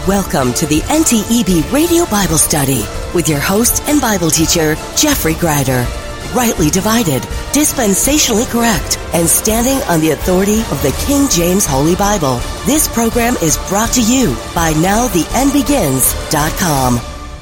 Welcome to the NTEB Radio Bible Study with your host and Bible teacher, Jeffrey Greider. Rightly divided, dispensationally correct, and standing on the authority of the King James Holy Bible. This program is brought to you by NowTheEndBegins.com.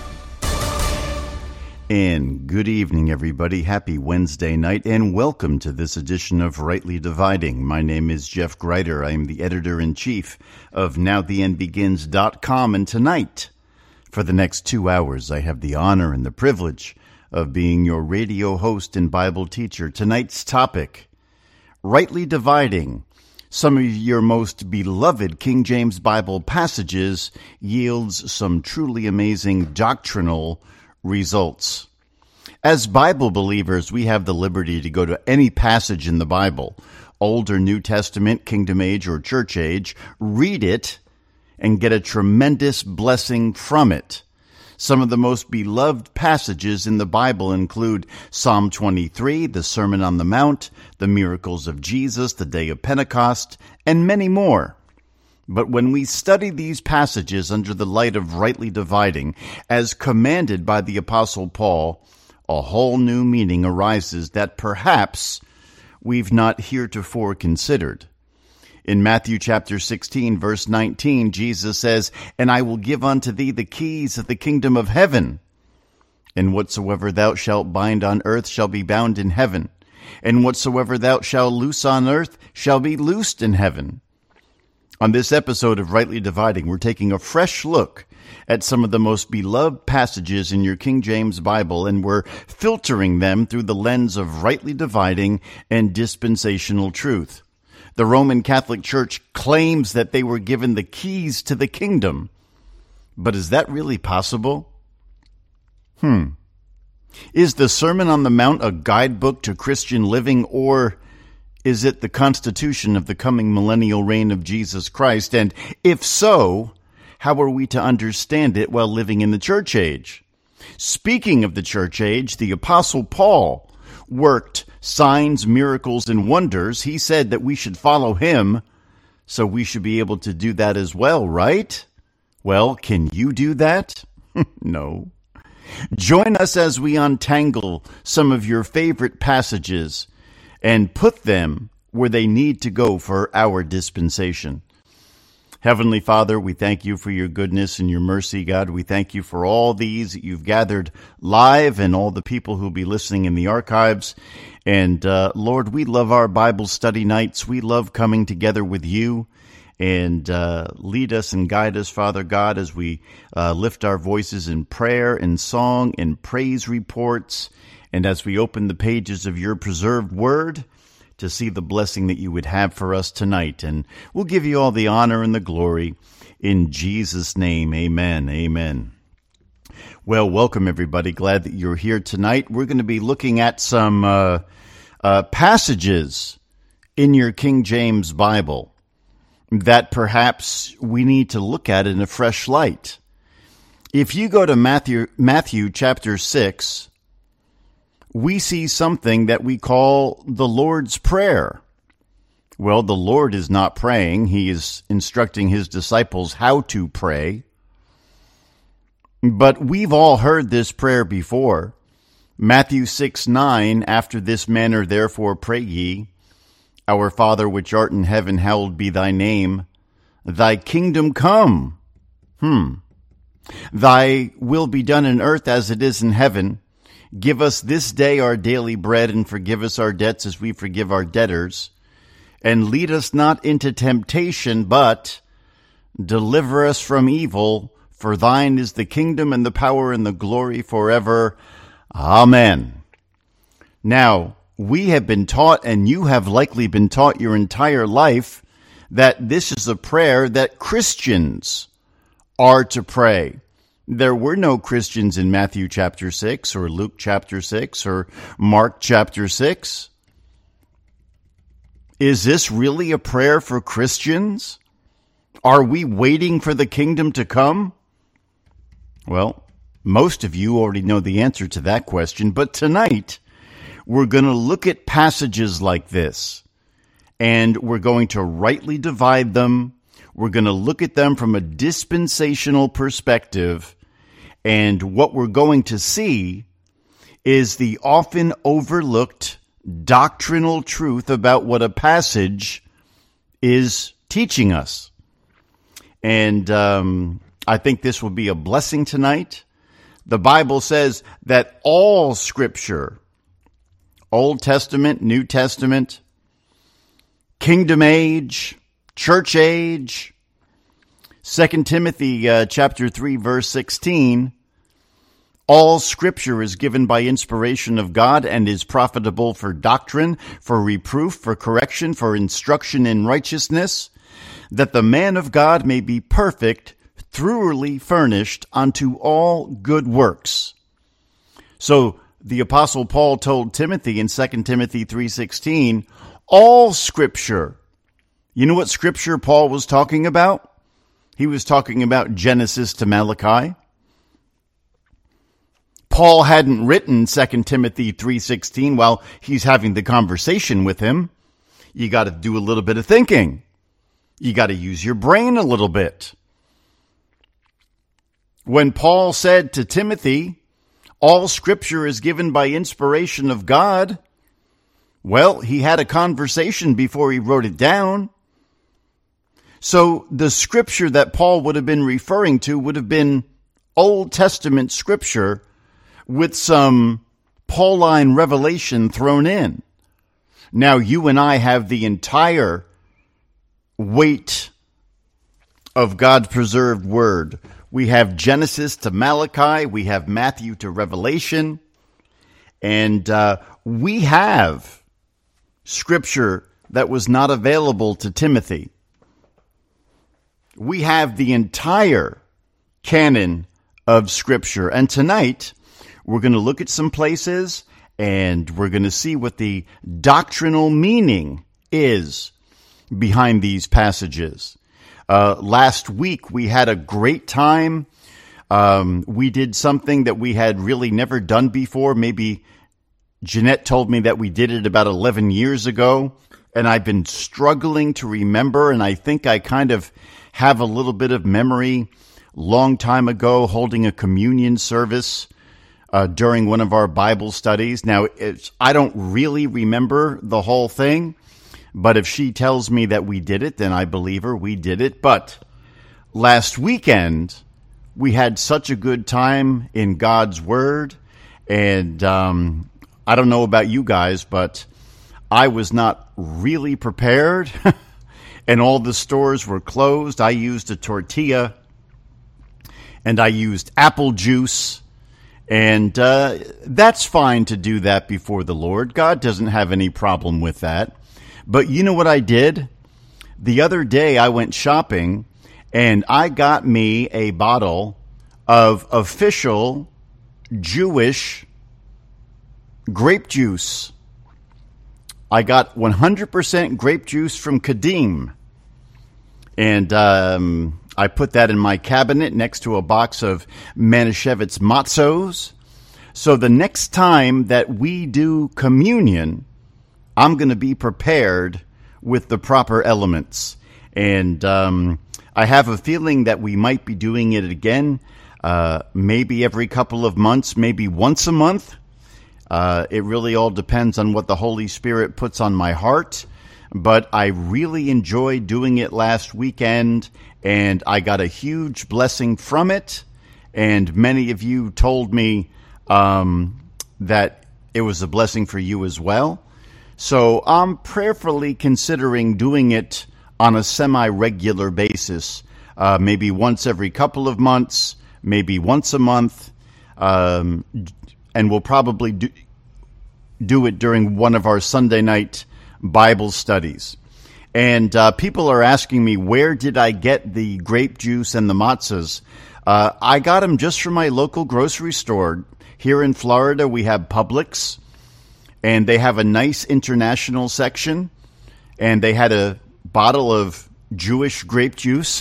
And good evening, everybody. Happy Wednesday night, and welcome to this edition of Rightly Dividing. My name is Jeff Greider. I am the editor-in-chief of NowTheEndBegins.com, and tonight, for the next 2 hours, I have the honor and the privilege of being your radio host and Bible teacher. Tonight's topic, Rightly Dividing. Some of your most beloved King James Bible passages yields some truly amazing doctrinal results. As Bible believers, we have the liberty to go to any passage in the Bible, Old or New Testament, Kingdom Age or Church Age, read it, and get a tremendous blessing from it. Some of the most beloved passages in the Bible include Psalm 23, the Sermon on the Mount, the miracles of Jesus, the day of Pentecost, and many more. But when we study these passages under the light of rightly dividing, as commanded by the Apostle Paul, a whole new meaning arises that perhaps we've not heretofore considered. In Matthew chapter 16, verse 19, Jesus says, "And I will give unto thee the keys of the kingdom of heaven. And whatsoever thou shalt bind on earth shall be bound in heaven. And whatsoever thou shalt loose on earth shall be loosed in heaven." On this episode of Rightly Dividing, we're taking a fresh look at some of the most beloved passages in your King James Bible, and we're filtering them through the lens of rightly dividing and dispensational truth. The Roman Catholic Church claims that they were given the keys to the kingdom. But is that really possible? Is the Sermon on the Mount a guidebook to Christian living, or is it the constitution of the coming millennial reign of Jesus Christ? And if so, how are we to understand it while living in the church age? Speaking of the church age, the Apostle Paul worked signs, miracles, and wonders. He said that we should follow him, so we should be able to do that as well, right? Well, can you do that? No. Join us as we untangle some of your favorite passages and put them where they need to go for our dispensation. Heavenly Father, we thank you for your goodness and your mercy, God. We thank you for all these that you've gathered live and all the people who will be listening in the archives. And Lord, we love our Bible study nights. We love coming together with you. And lead us and guide us, Father God, as we lift our voices in prayer and song and praise reports, and as we open the pages of your preserved word to see the blessing that you would have for us tonight. And we'll give you all the honor and the glory in Jesus' name. Amen. Amen. Well, welcome, everybody. Glad that you're here tonight. We're going to be looking at some passages in your King James Bible that perhaps we need to look at in a fresh light. If you go to Matthew chapter 6, we see something that we call the Lord's Prayer. Well, the Lord is not praying. He is instructing his disciples how to pray. But we've all heard this prayer before. Matthew 6:9, "After this manner therefore pray ye, Our Father which art in heaven, hallowed be thy name. Thy kingdom come. Thy will be done in earth as it is in heaven. Give us this day our daily bread, and forgive us our debts as we forgive our debtors. And lead us not into temptation, but deliver us from evil. For thine is the kingdom and the power and the glory forever. Amen." Now, we have been taught, and you have likely been taught your entire life, that this is a prayer that Christians are to pray. There were no Christians in Matthew chapter 6 or Luke chapter 6 or Mark chapter 6. Is this really a prayer for Christians? Are we waiting for the kingdom to come? Well, most of you already know the answer to that question, but tonight we're going to look at passages like this, and we're going to rightly divide them. We're going to look at them from a dispensational perspective, and what we're going to see is the often overlooked doctrinal truth about what a passage is teaching us. And I think this will be a blessing tonight. The Bible says that all Scripture, Old Testament, New Testament, Kingdom Age, Church Age, 2 Timothy chapter 3, verse 16, all Scripture is given by inspiration of God and is profitable for doctrine, for reproof, for correction, for instruction in righteousness, that the man of God may be perfect, thoroughly furnished unto all good works. So the Apostle Paul told Timothy in 2 Timothy 3:16, all Scripture. You know what Scripture Paul was talking about? He was talking about Genesis to Malachi. Paul hadn't written 2 Timothy 3:16 while he's having the conversation with him. You got to do a little bit of thinking. You got to use your brain a little bit. When Paul said to Timothy, all Scripture is given by inspiration of God, well, he had a conversation before he wrote it down. So the Scripture that Paul would have been referring to would have been Old Testament Scripture with some Pauline revelation thrown in. Now, you and I have the entire weight of God's preserved Word. We have Genesis to Malachi. We have Matthew to Revelation. And we have Scripture that was not available to Timothy. We have the entire canon of Scripture. And tonight, we're going to look at some places, and we're going to see what the doctrinal meaning is behind these passages. Last week, we had a great time. We did something that we had really never done before. Maybe Jeanette told me that we did it about 11 years ago, and I've been struggling to remember, and I think I kind of have a little bit of memory. Long time ago, holding a communion service during one of our Bible studies. Now, I don't really remember the whole thing, but if she tells me that we did it, then I believe her, we did it. But last weekend, we had such a good time in God's Word, and I don't know about you guys, but I was not really prepared, and all the stores were closed. I used a tortilla, and I used apple juice, and that's fine to do that before the Lord. God doesn't have any problem with that. But you know what I did? The other day I went shopping, and I got me a bottle of official Jewish grape juice. I got 100% grape juice from Kadim. And I put that in my cabinet next to a box of Manischewitz matzos. So the next time that we do communion, I'm going to be prepared with the proper elements. And I have a feeling that we might be doing it again, maybe every couple of months, maybe once a month. It really all depends on what the Holy Spirit puts on my heart. But I really enjoyed doing it last weekend, and I got a huge blessing from it. And many of you told me that it was a blessing for you as well. So I'm prayerfully considering doing it on a semi-regular basis, maybe once every couple of months, maybe once a month, and we'll probably do it during one of our Sunday night Bible studies. And people are asking me, where did I get the grape juice and the matzahs? I got them just from my local grocery store. Here in Florida, we have Publix, and they have a nice international section, and they had a bottle of Jewish grape juice,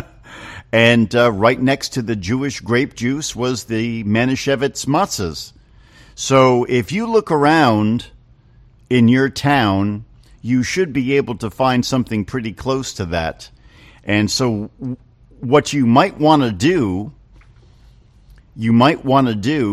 and right next to the Jewish grape juice was the Manischewitz matzahs. So if you look around in your town, you should be able to find something pretty close to that. And so what you might want to do, is you might want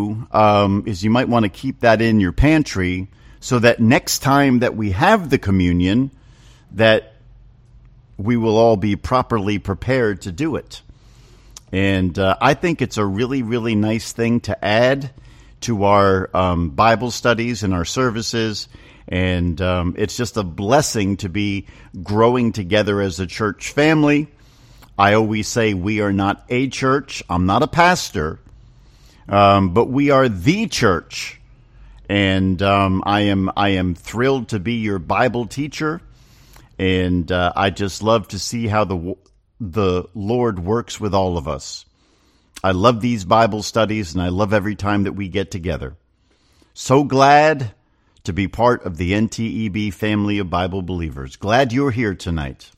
to keep that in your pantry so that next time that we have the communion, that we will all be properly prepared to do it. And I think it's a really, really nice thing to add to our Bible studies and our services. And it's just a blessing to be growing together as a church family. I always say we are not a church. I'm not a pastor, but we are the church. And I am thrilled to be your Bible teacher. And I just love to see how the Lord works with all of us. I love these Bible studies, and I love every time that we get together. So glad to be part of the NTEB family of Bible believers. Glad you're here tonight.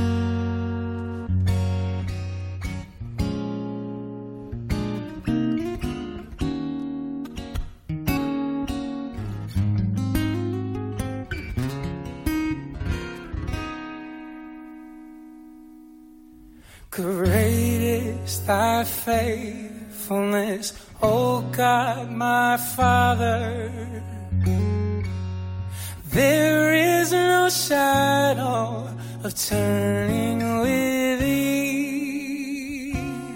Great is thy faithfulness, O God, my Father. There is no shadow of turning with thee.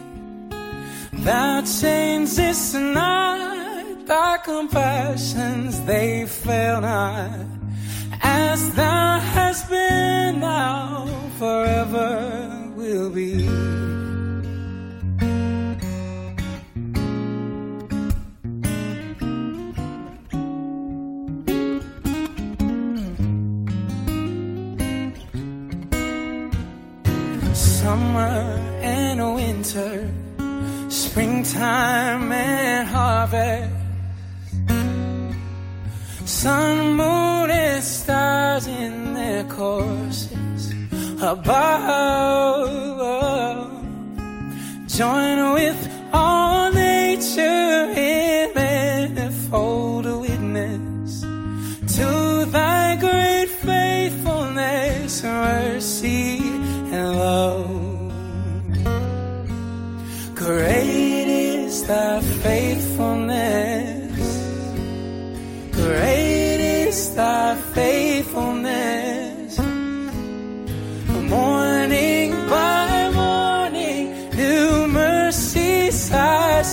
Thou changest not, thy compassions, they fail not. As thou hast been, now forever will be. Summer and winter, springtime and harvest, sun, moon, and stars in their courses above, join with all nature in manifold witness to thy great faithfulness, mercy, and love. Great is thy faithfulness, great is thy faithfulness. Morning by morning, new mercies I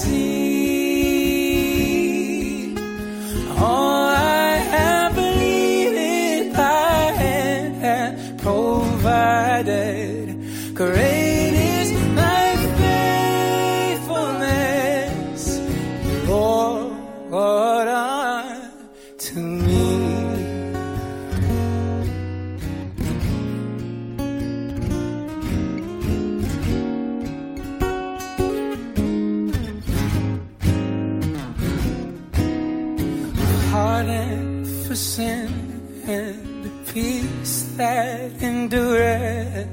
see. All I have needed, thy hand hath provided. Great is thy faithfulness, Lord, unto me. Pardon for sin and the peace that endureth.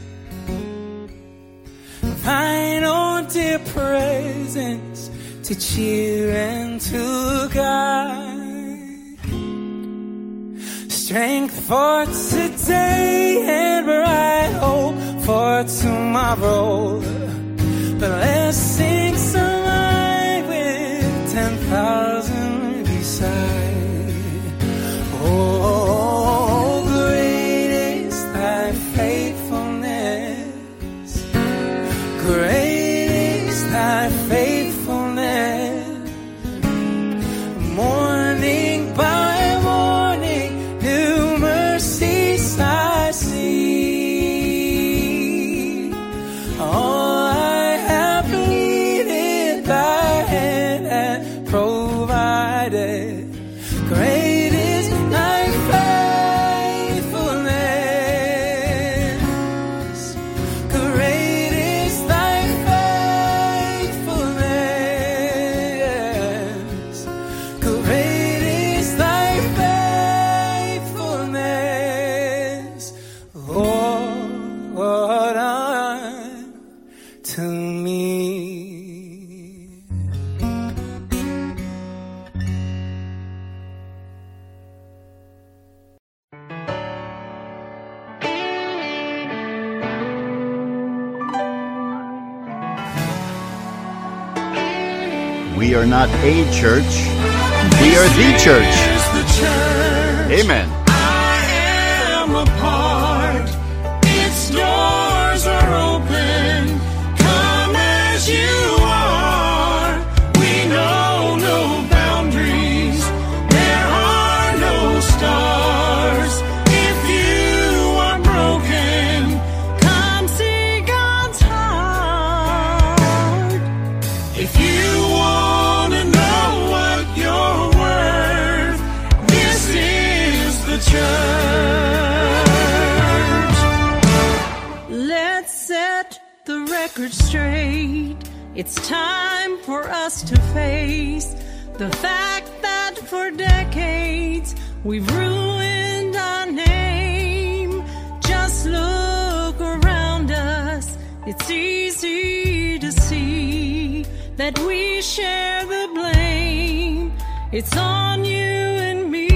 Thine own dear presence to cheer and to guide. Strength for today and bright hope for tomorrow. Blessings alive with 10,000 beside. Oh, great is thy faithfulness. Great is thy faithfulness. Morning by morning, new mercies I see. All I have needed, thy hand hath provided. Great is thy faithfulness. Great is thy faithfulness. Great is thy faithfulness, Lord, unto me. We are not a church. We are the church. Amen. I am a part. Its doors are open. Come as you are. We know no boundaries. There are no stars. If you are broken, come see God's heart. If you want to know what you're worth, this is the church. Let's set the record straight. It's time for us to face the fact that for decades we've ruined our name. Just look around us. It's easy to see that we share the blame. It's on you and me.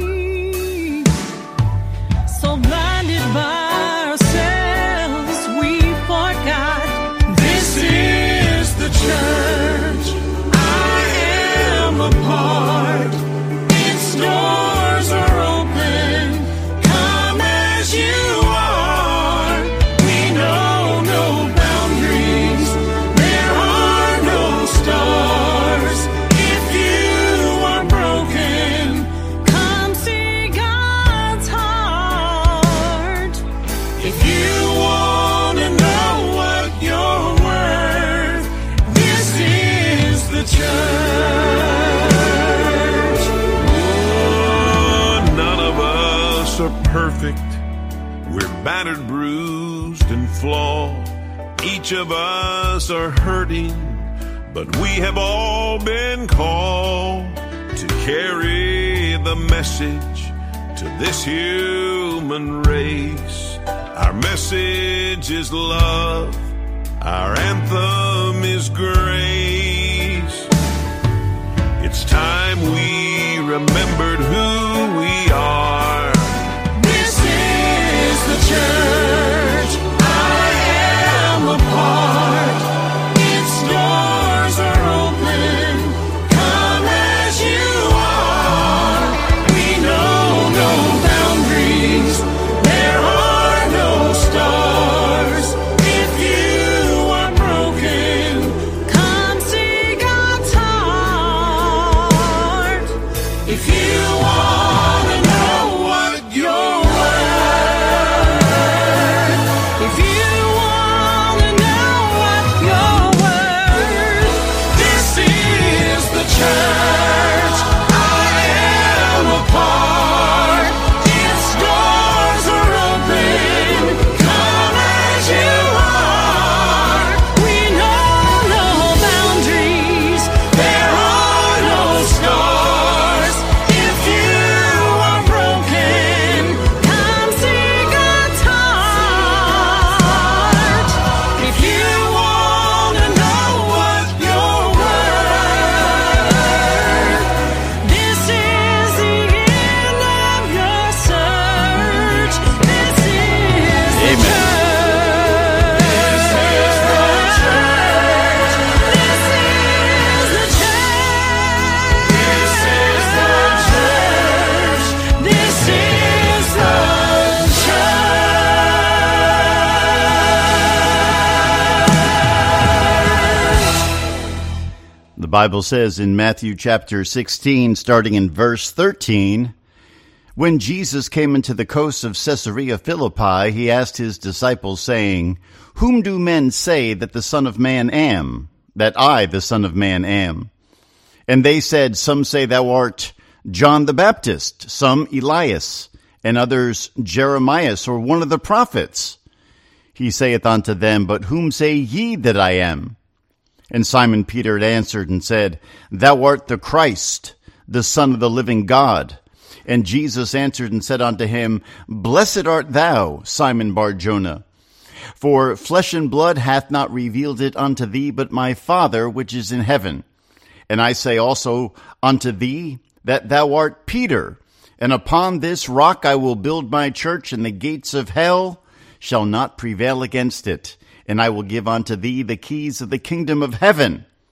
So blinded by ourselves, we forgot this is the church. I am a part. Its doors are open. Come as you are. We know no boundaries. There are no stars. If you are broken, come see God's heart. If you want to know what you're worth, this is the church. Oh, none of us are perfect. We're battered, bruised, and flawed. Each of us are hurting, but we have all been called to carry the message to this human race. Our message is love. Our anthem is grace. It's time we remembered who we are. This is the church. I am a part. Its doors are open. Come as you are. We know no boundaries. There are no stars. If you are broken, come see God's heart. If you want to know what you're worth, if you want to know what you're worth, this is the church. I am a part. Its doors are open. Come as you are. We know no boundaries. There are no scars. If you are broken, come see God's heart. If you want to know what you're worth, this is the end of your search. This is the Amen. church. This is the church. This is the church. This is the church. This is the church. The Bible says in Matthew chapter 16, starting in verse 13, when Jesus came into the coast of Caesarea Philippi, he asked his disciples, saying, Whom do men say that the Son of Man am? That I, the Son of Man, am? And they said, Some say thou art John the Baptist, some Elias, and others Jeremias, or one of the prophets. He saith unto them, But whom say ye that I am? And Simon Peter answered and said, Thou art the Christ, the Son of the living God. And Jesus answered and said unto him, Blessed art thou, Simon Bar-Jonah, for flesh and blood hath not revealed it unto thee, but my Father which is in heaven. And I say also unto thee that thou art Peter, and upon this rock I will build my church, and the gates of hell shall not prevail against it. And I will give unto thee the keys of the kingdom of heaven.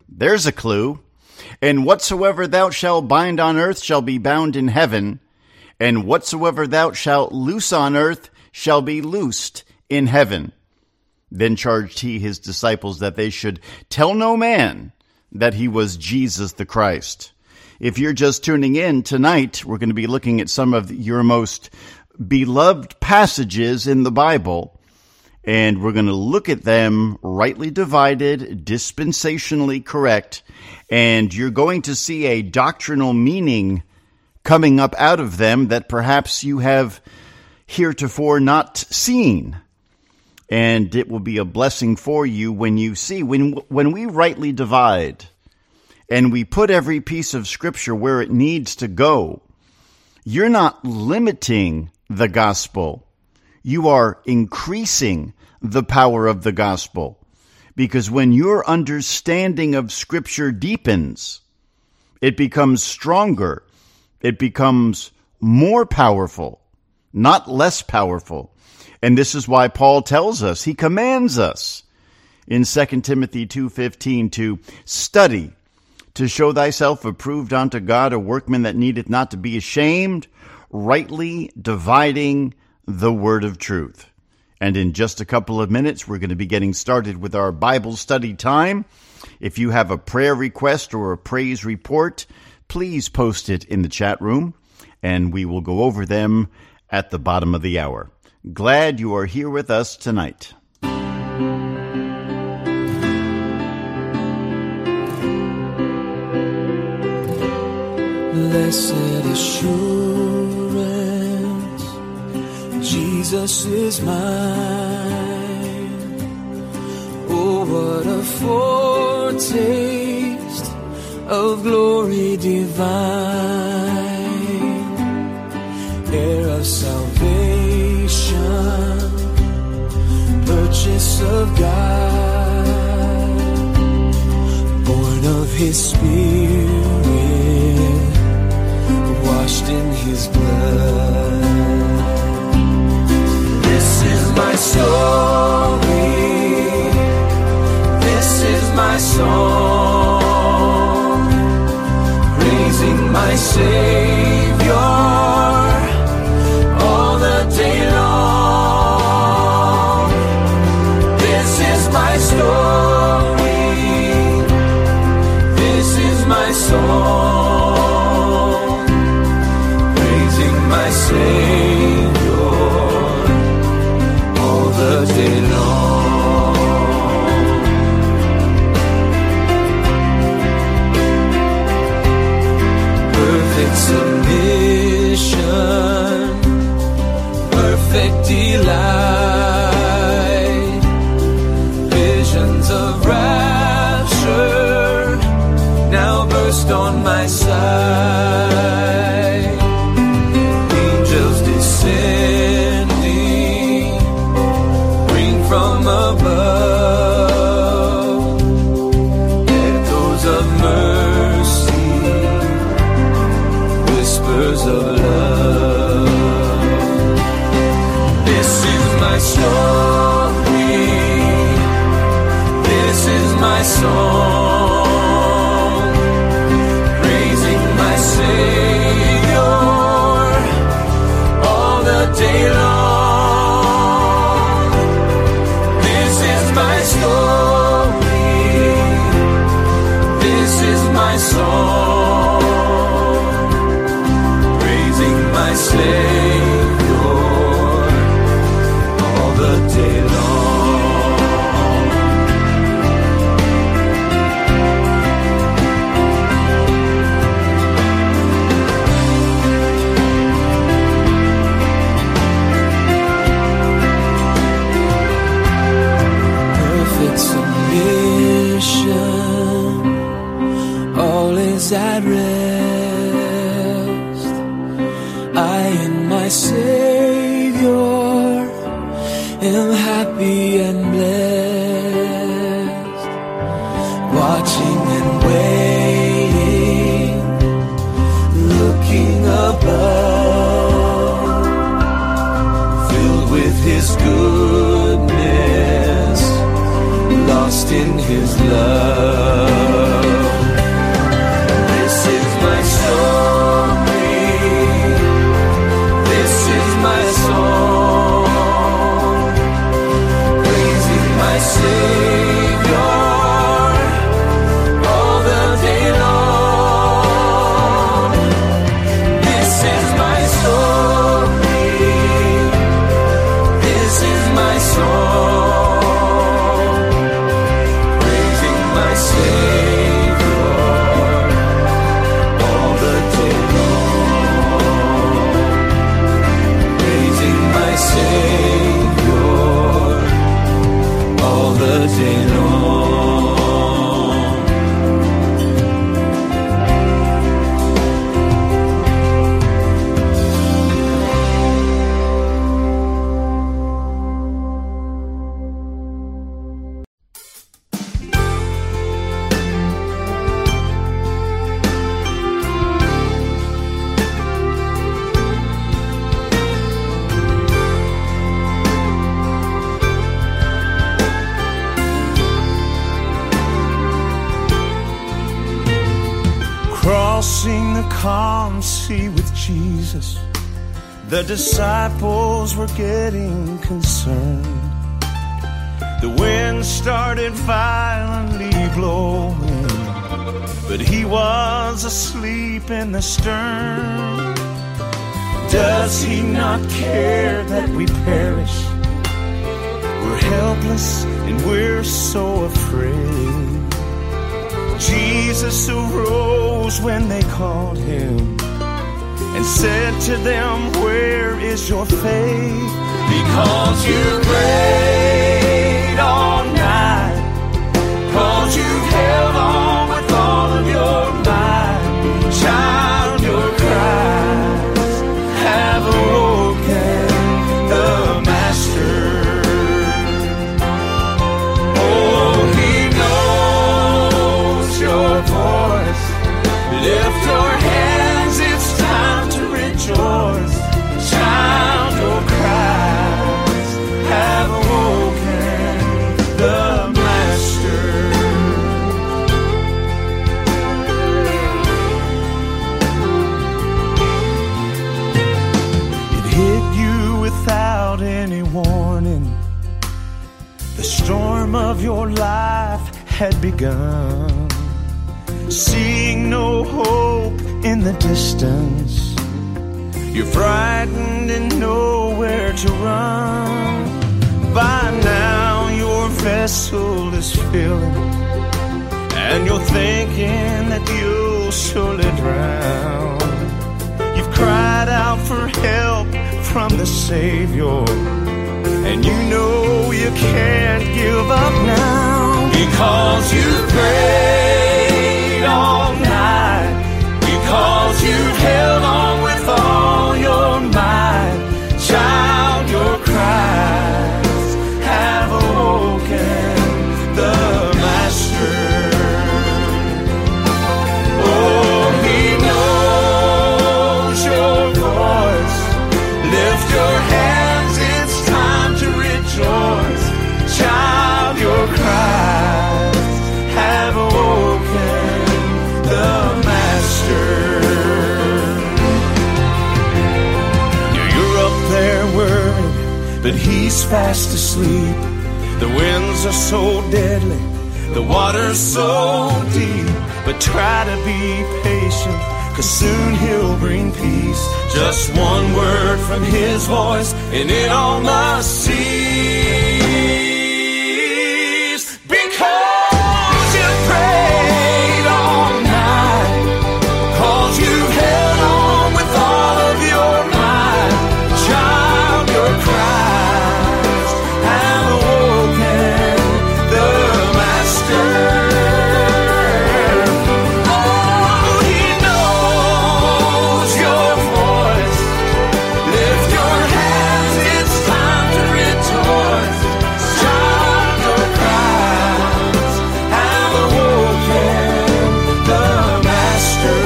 There's a clue. And whatsoever thou shalt bind on earth shall be bound in heaven, and whatsoever thou shalt loose on earth shall be loosed in heaven. Then charged he his disciples that they should tell no man that he was Jesus the Christ. If you're just tuning in tonight, we're going to be looking at some of your most beloved passages in the Bible, and we're going to look at them rightly divided, dispensationally correct, and you're going to see a doctrinal meaning coming up out of them that perhaps you have heretofore not seen. And it will be a blessing for you when you see, when we rightly divide and we put every piece of Scripture where it needs to go, you're not limiting the gospel. You are increasing the power of the gospel. Because when your understanding of Scripture deepens, it becomes stronger. It becomes more powerful, not less powerful. And this is why Paul tells us, he commands us in 2 Timothy 2:15 to study, to show thyself approved unto God, a workman that needeth not to be ashamed, rightly dividing the word of truth. And in just a couple of minutes, we're going to be getting started with our Bible study time. If you have a prayer request or a praise report, please post it in the chat room, and we will go over them at the bottom of the hour. Glad you are here with us tonight. Blessed assurance, Jesus is mine. Oh, what a foretaste of glory divine, heir of salvation, purchase of God, born of His Spirit, washed in His blood. This is my story, this is my song, praising my Savior all the day long. This is my story, this is my song, praising my Savior all the day long. Perfect submission, perfect delight, visions of rapture now burst on my sight. Angels descending, bring from above echoes of mercy, whispers of love. This is my story, this is my song, praising my Savior all the day long. This is my story, this is my song, praising my Savior all the day long. Perfect submission, all is at rest. I and my Savior am happy and blessed, watching and waiting, looking above, filled with His goodness, lost in His love. Crossing the calm sea with Jesus, the disciples were getting concerned. The wind started violently blowing, but he was asleep in the stern. Does he not care that we perish? We're helpless and we're so afraid. Jesus arose when they called him and said to them, where is your faith? Because you prayed all night, 'cause you've held on with all of your might. Child, your cries have awoken the Master. Oh, he knows your voice. Lift your hands, it's time to rejoice. Child, your cries have awoken the Master. It hit you without any warning. The storm of your life had begun. Seeing no hope in the distance, you're frightened and nowhere to run. By now your vessel is filling, and you're thinking that you'll surely drown. You've cried out for help from the Savior, and you know you can't give up now. Because you prayed all night, because you've held on with all your might. Child, your cries have awoken the Master. Oh, he knows your voice. Lift your hands, it's time to rejoice. Child, your cries have awoken the Master. You're up there worried, but he's fast asleep. The winds are so deadly, the water's so deep. But try to be patient, 'cause soon he'll bring peace. Just one word from his voice, and it all must cease. Because you prayed all night, 'cause you've held on with all of your might. Child, your cries have awoken the Master. Oh, he knows your voice. Lift your hands, it's time to rejoice. Child, your cries have awoken the Master.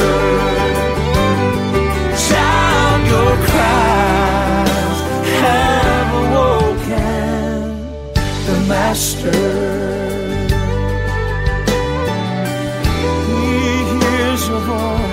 Child, your cries have awoken the Master. He hears your voice.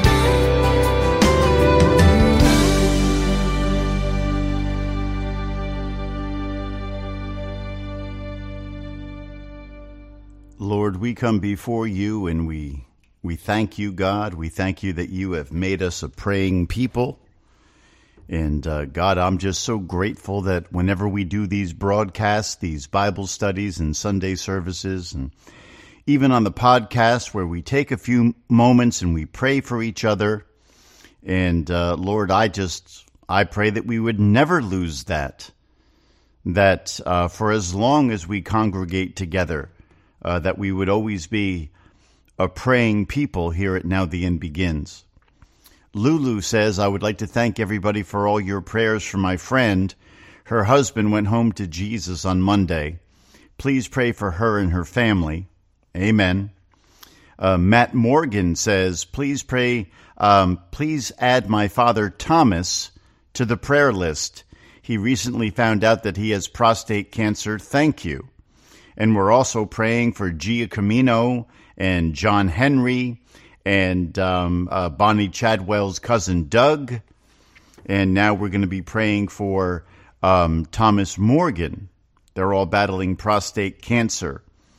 Lord, we come before you and we thank you, God. We thank you that you have made us a praying people. And God, I'm just so grateful that whenever we do these broadcasts, these Bible studies and Sunday services, and even on the podcast where we take a few moments and we pray for each other. And Lord, I pray that we would never lose that for as long as we congregate together, that we would always be a praying people here at Now the End Begins. Lulu says, I would like to thank everybody for all your prayers for my friend. Her husband went home to Jesus on Monday. Please pray for her and her family. Amen. Matt Morgan says, please pray, please add my father Thomas to the prayer list. He recently found out that he has prostate cancer. Thank you. And we're also praying for Gia Camino and John Henry and Bonnie Chadwell's cousin Doug. And now we're going to be praying for Thomas Morgan. They're all battling prostate cancer.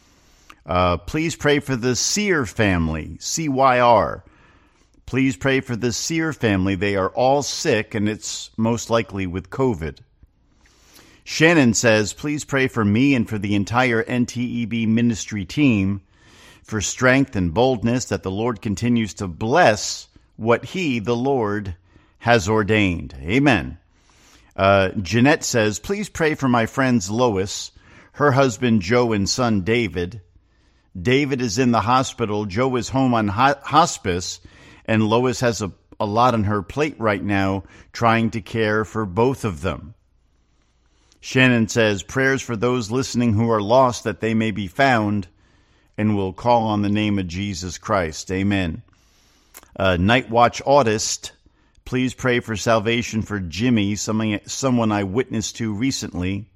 Please pray for the Sear family, CYR. Please pray for the Sear family. They are all sick, and it's most likely with COVID. Shannon says, please pray for me and for the entire NTEB ministry team for strength and boldness, that the Lord continues to bless what He, the Lord, has ordained. Amen. Jeanette says, please pray for my friends Lois, her husband Joe, and son David. David is in the hospital. Joe is home on hospice, and Lois has a lot on her plate right now trying to care for both of them. Shannon says, prayers for those listening who are lost, that they may be found and will call on the name of Jesus Christ. Amen. Night Watch Autist, please pray for salvation for Jimmy, someone I witnessed to recently.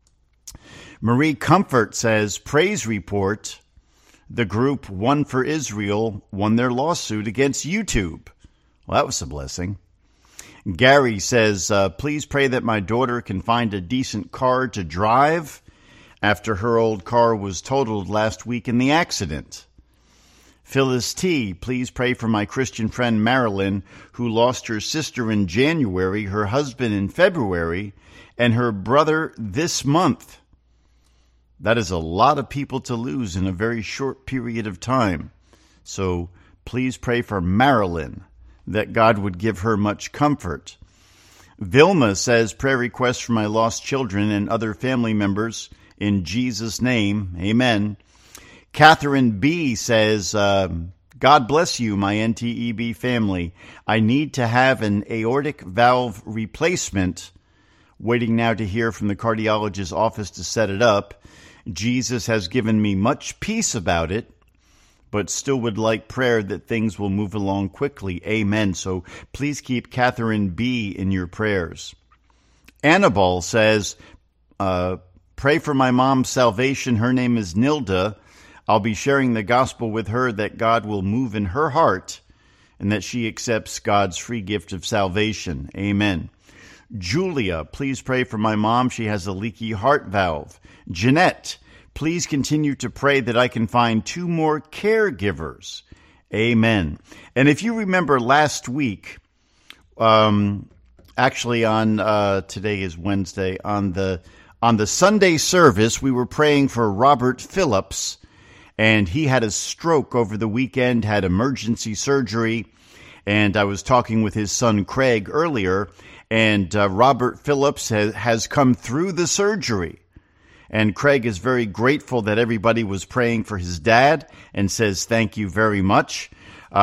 Marie Comfort says, praise report, the group One for Israel won their lawsuit against YouTube. Well, that was a blessing. Gary says, please pray that my daughter can find a decent car to drive after her old car was totaled last week in the accident. Phyllis T., please pray for my Christian friend Marilyn, who lost her sister in January, her husband in February, and her brother this month. That is a lot of people to lose in a very short period of time. So please pray for Marilyn, that God would give her much comfort. Vilma says, prayer requests for my lost children and other family members in Jesus' name. Amen. Catherine B. says, God bless you, my NTEB family. I need to have an aortic valve replacement. Waiting now to hear from the cardiologist's office to set it up. Jesus has given me much peace about it, but still would like prayer that things will move along quickly. Amen. So please keep Catherine B. in your prayers. Annabelle says, pray for my mom's salvation. Her name is Nilda. I'll be sharing the gospel with her, that God will move in her heart and that she accepts God's free gift of salvation. Amen. Julia, please pray for my mom. She has a leaky heart valve. Jeanette, please continue to pray that I can find 2 more caregivers. Amen. And if you remember last week, actually on today is Wednesday, on the Sunday service, we were praying for Robert Phillips, and he had a stroke over the weekend, had emergency surgery, and I was talking with his son Craig earlier, and Robert Phillips has come through the surgery. And Craig is very grateful that everybody was praying for his dad and says thank you very much.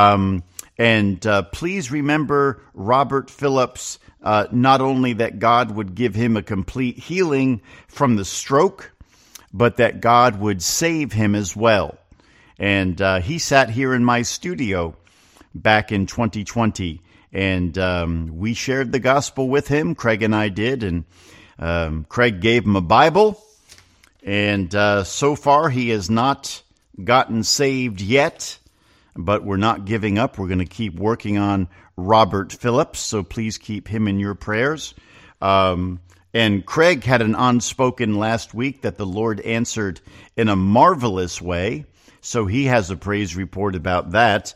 And please remember Robert Phillips, not only that God would give him a complete healing from the stroke, but that God would save him as well. And he sat here in my studio back in 2020, and we shared the gospel with him. Craig and I did, and Craig gave him a Bible. And so far, he has not gotten saved yet, but we're not giving up. We're going to keep working on Robert Phillips, so please keep him in your prayers. And Craig had an unspoken last week that the Lord answered in a marvelous way, so he has a praise report about that.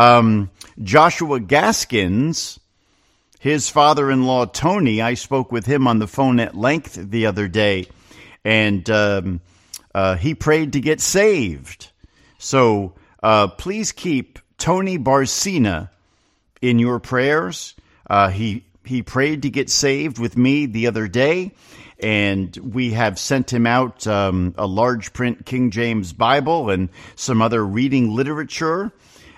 Joshua Gaskins, his father-in-law Tony, I spoke with him on the phone at length the other day, and he prayed to get saved. So please keep Tony Barcina in your prayers. He prayed to get saved with me the other day, and we have sent him out a large print King James Bible and some other reading literature.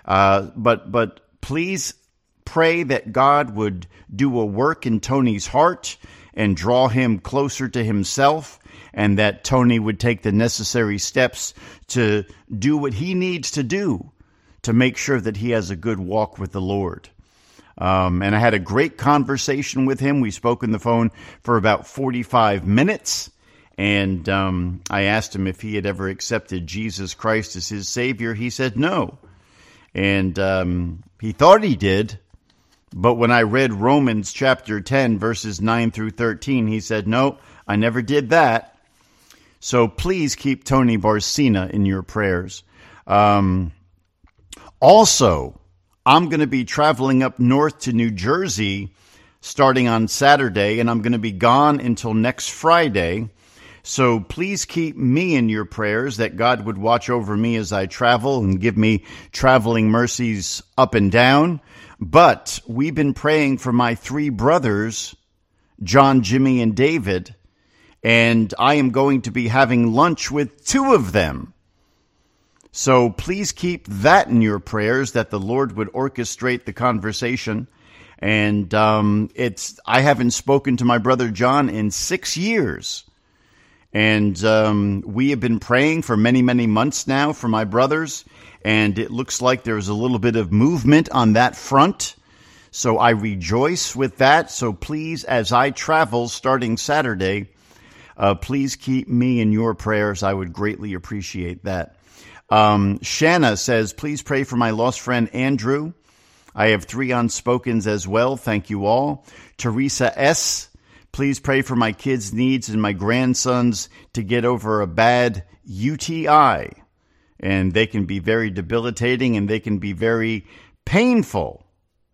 But please pray that God would do a work in Tony's heart and draw him closer to himself, and that Tony would take the necessary steps to do what he needs to do to make sure that he has a good walk with the Lord. And I had a great conversation with him. We spoke on the phone for about 45 minutes, and I asked him if he had ever accepted Jesus Christ as his Savior. He said no. And he thought he did, but when I read Romans chapter 10, verses 9 through 13, he said, no, I never did that. So please keep Tony Barcina in your prayers. Also, I'm going to be traveling up north to New Jersey starting on Saturday, and I'm going to be gone until next Friday. So please keep me in your prayers that God would watch over me as I travel and give me traveling mercies up and down. But we've been praying for my 3 brothers, John, Jimmy, and David, and I am going to be having lunch with 2 of them. So please keep that in your prayers, that the Lord would orchestrate the conversation. And I haven't spoken to my brother John in 6 years. And we have been praying for many, many months now for my brothers. And it looks like there's a little bit of movement on that front. So I rejoice with that. So please, as I travel starting Saturday, please keep me in your prayers. I would greatly appreciate that. Shanna says, please pray for my lost friend Andrew. I have 3 unspokens as well. Thank you all. Teresa S., please pray for my kids' needs and my grandsons to get over a bad UTI. And they can be very debilitating and they can be very painful.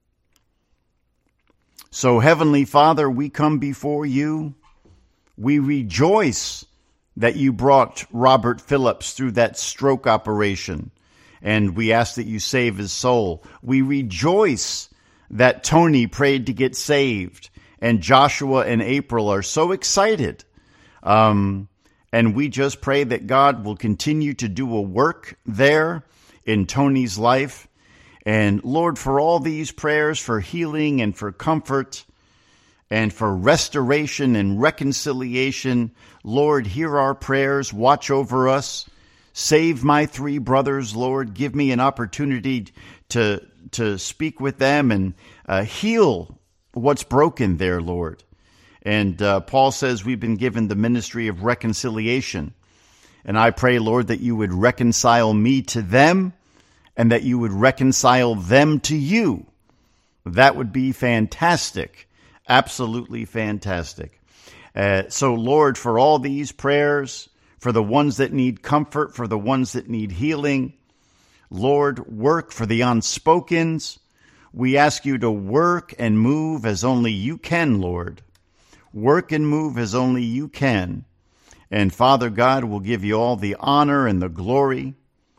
So, Heavenly Father, we come before you. We rejoice that you brought Robert Phillips through that stroke operation, and we ask that you save his soul. We rejoice that Tony prayed to get saved, and Joshua and April are so excited. And we just pray that God will continue to do a work there in Tony's life. And Lord, for all these prayers for healing and for comfort and for restoration and reconciliation, Lord, hear our prayers, watch over us, save my 3 brothers, Lord, give me an opportunity to speak with them and heal what's broken there, Lord. And Paul says we've been given the ministry of reconciliation. And I pray, Lord, that you would reconcile me to them and that you would reconcile them to you. That would be fantastic. Absolutely fantastic. So, Lord, for all these prayers, for the ones that need comfort, for the ones that need healing, Lord, work for the unspokens. We ask you to work and move as only you can, Lord. Work and move as only you can. And Father God, will give you all the honor and the glory.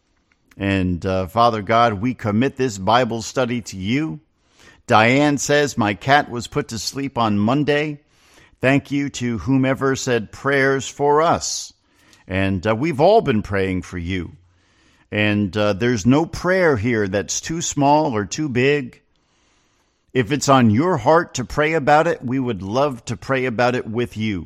And Father God, we commit this Bible study to you. Diane says, my cat was put to sleep on Monday. Thank you to whomever said prayers for us. And we've all been praying for you. And there's no prayer here that's too small or too big. If it's on your heart to pray about it, we would love to pray about it with you.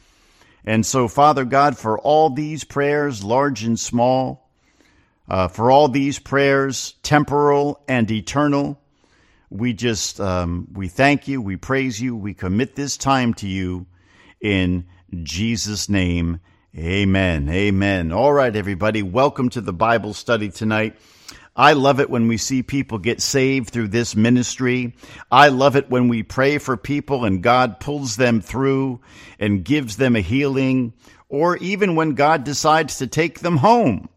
And so, Father God, for all these prayers, large and small, for all these prayers, temporal and eternal, we just, we thank you, we praise you, we commit this time to you in Jesus' name. Amen. Amen. All right, everybody, welcome to the Bible study tonight. I love it when we see people get saved through this ministry. I love it when we pray for people and God pulls them through and gives them a healing, or even when God decides to take them home.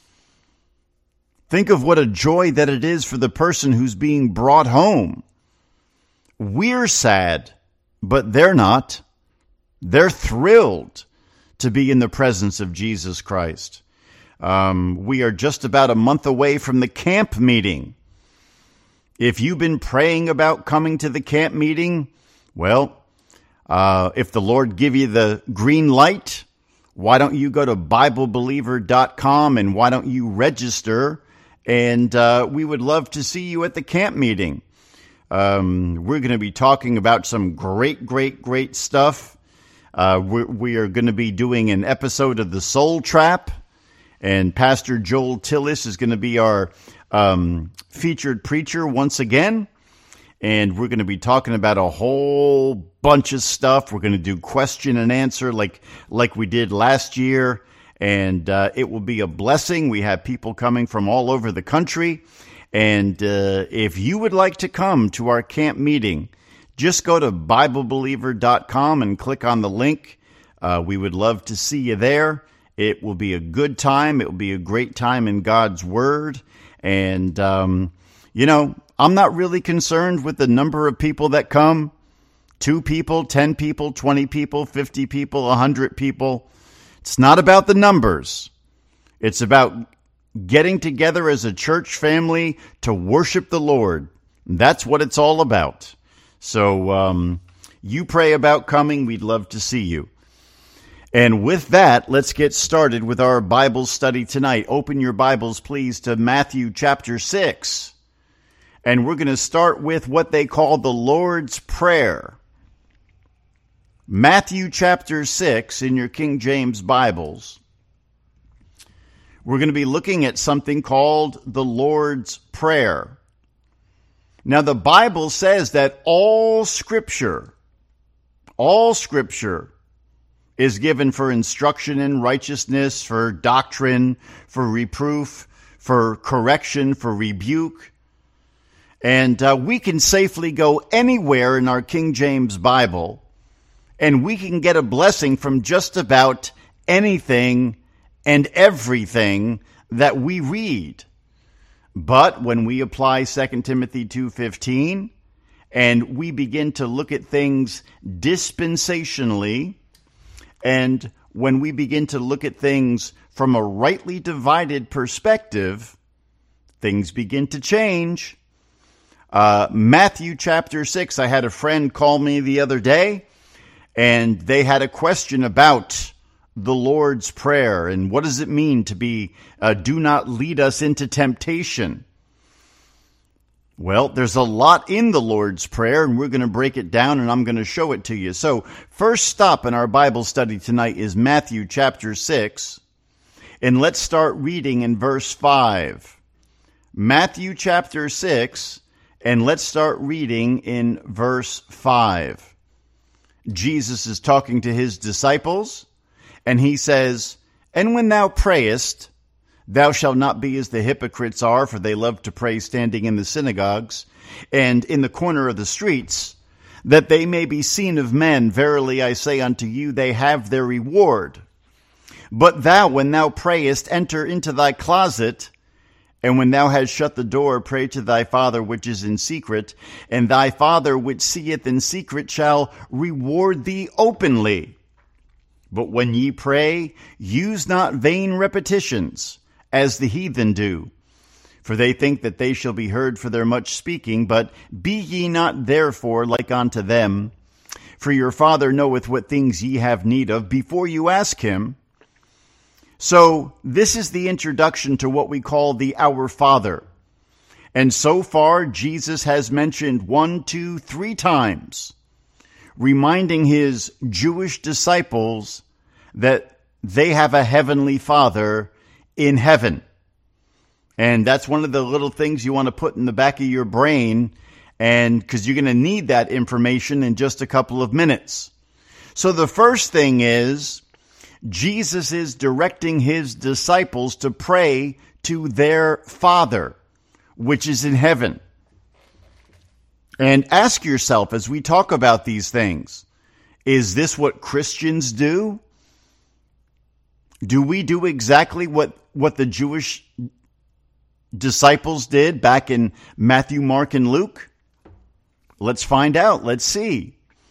Think of what a joy that it is for the person who's being brought home. We're sad, but they're not. They're thrilled to be in the presence of Jesus Christ. We are just about a month away from the camp meeting. If you've been praying about coming to the camp meeting, well, if the Lord give you the green light, why don't you go to BibleBeliever.com and why don't you register? And we would love to see you at the camp meeting. We're going to be talking about some great stuff. We are going to be doing an episode of The Soul Trap. And Pastor Joel Tillis is going to be our featured preacher once again. And we're going to be talking about a whole bunch of stuff. We're going to do question and answer like we did last year. And it will be a blessing. We have people coming from all over the country. And if you would like to come to our camp meeting, just go to BibleBeliever.com and click on the link. We would love to see you there. It will be a good time. It will be a great time in God's Word. And, I'm not really concerned with the number of people that come. 2 people, 10 people, 20 people, 50 people, 100 people. It's not about the numbers. It's about getting together as a church family to worship the Lord. That's what it's all about. So you pray about coming. We'd love to see you. And with that, let's get started with our Bible study tonight. Open your Bibles, please, to Matthew chapter 6. And we're going to start with what they call the Lord's Prayer. Matthew chapter 6 in your King James Bibles. We're going to be looking at something called the Lord's Prayer. Now, the Bible says that all Scripture is given for instruction in righteousness, for doctrine, for reproof, for correction, for rebuke. And we can safely go anywhere in our King James Bible, and we can get a blessing from just about anything and everything that we read. But when we apply 2 Timothy 2:15, and we begin to look at things dispensationally, and when we begin to look at things from a rightly divided perspective, things begin to change. Matthew chapter 6, I had a friend call me the other day, and they had a question about the Lord's Prayer and what does it mean to be, do not lead us into temptation. Well, there's a lot in the Lord's Prayer, and we're going to break it down, and I'm going to show it to you. So, first stop in our Bible study tonight is Matthew chapter 6, and let's start reading in verse 5. Matthew chapter 6, and let's start reading in verse 5. Jesus is talking to his disciples, and he says, "And when thou prayest, thou shalt not be as the hypocrites are, for they love to pray standing in the synagogues and in the corner of the streets, that they may be seen of men. Verily I say unto you, they have their reward. But thou, when thou prayest, enter into thy closet, and when thou hast shut the door, pray to thy Father which is in secret, and thy Father which seeth in secret shall reward thee openly. But when ye pray, use not vain repetitions, as the heathen do. For they think that they shall be heard for their much speaking, but be ye not therefore like unto them. For your Father knoweth what things ye have need of before you ask him." So this is the introduction to what we call the Our Father. And so far, Jesus has mentioned 1, 2, 3 times, reminding his Jewish disciples that they have a heavenly Father in heaven. And that's one of the little things you want to put in the back of your brain, and because you're going to need that information in just a couple of minutes. So the first thing is, Jesus is directing his disciples to pray to their Father, which is in heaven. And ask yourself, as we talk about these things, is this what Christians do? Do we do exactly what the Jewish disciples did back in Matthew, Mark, and Luke? Let's find out. Let's see.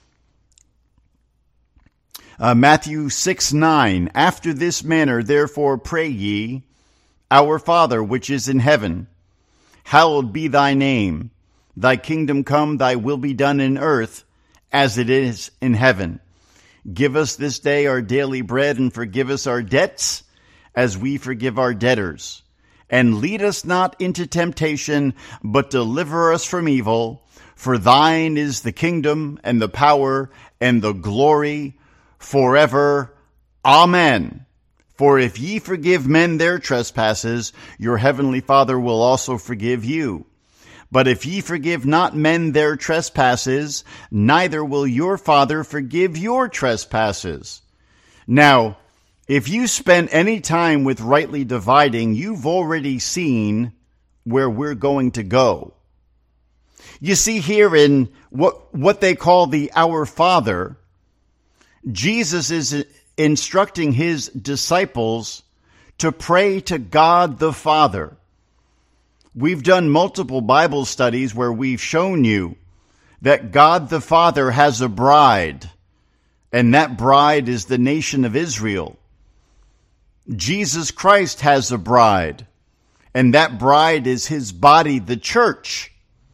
Matthew 6:9. "After this manner, therefore, pray ye, Our Father, which is in heaven, hallowed be thy name. Thy kingdom come, thy will be done in earth, as it is in heaven. Give us this day our daily bread, and forgive us our debts, as we forgive our debtors. And lead us not into temptation, but deliver us from evil. For thine is the kingdom, and the power, and the glory, forever. Amen. For if ye forgive men their trespasses, your heavenly Father will also forgive you. But if ye forgive not men their trespasses, neither will your Father forgive your trespasses." Now, if you spend any time with rightly dividing, you've already seen where we're going to go. You see here in what they call the Our Father, Jesus is instructing his disciples to pray to God the Father. We've done multiple Bible studies where we've shown you that God the Father has a bride, and that bride is the nation of Israel. Jesus Christ has a bride, and that bride is his body, the church.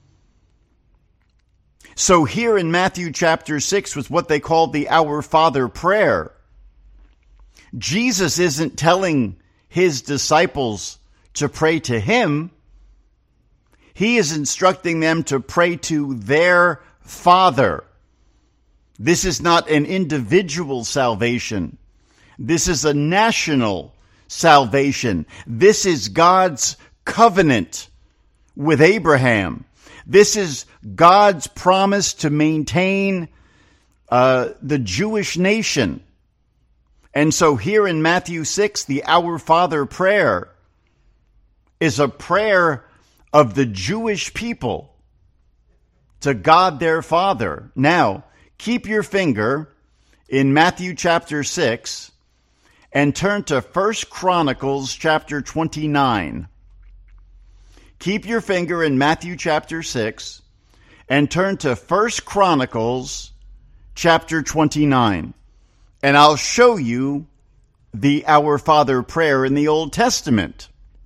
So here in Matthew chapter 6, with what they call the Our Father prayer, Jesus isn't telling his disciples to pray to him. He is instructing them to pray to their Father. This is not an individual salvation. This is a national salvation. This is God's covenant with Abraham. This is God's promise to maintain the Jewish nation. And so here in Matthew 6, the Our Father prayer is a prayer of the Jewish people to God their Father. Now, keep your finger in Matthew chapter 6 and turn to 1 Chronicles chapter 29. Keep your finger in Matthew chapter 6 and turn to 1 Chronicles chapter 29. And I'll show you the Our Father prayer in the Old Testament.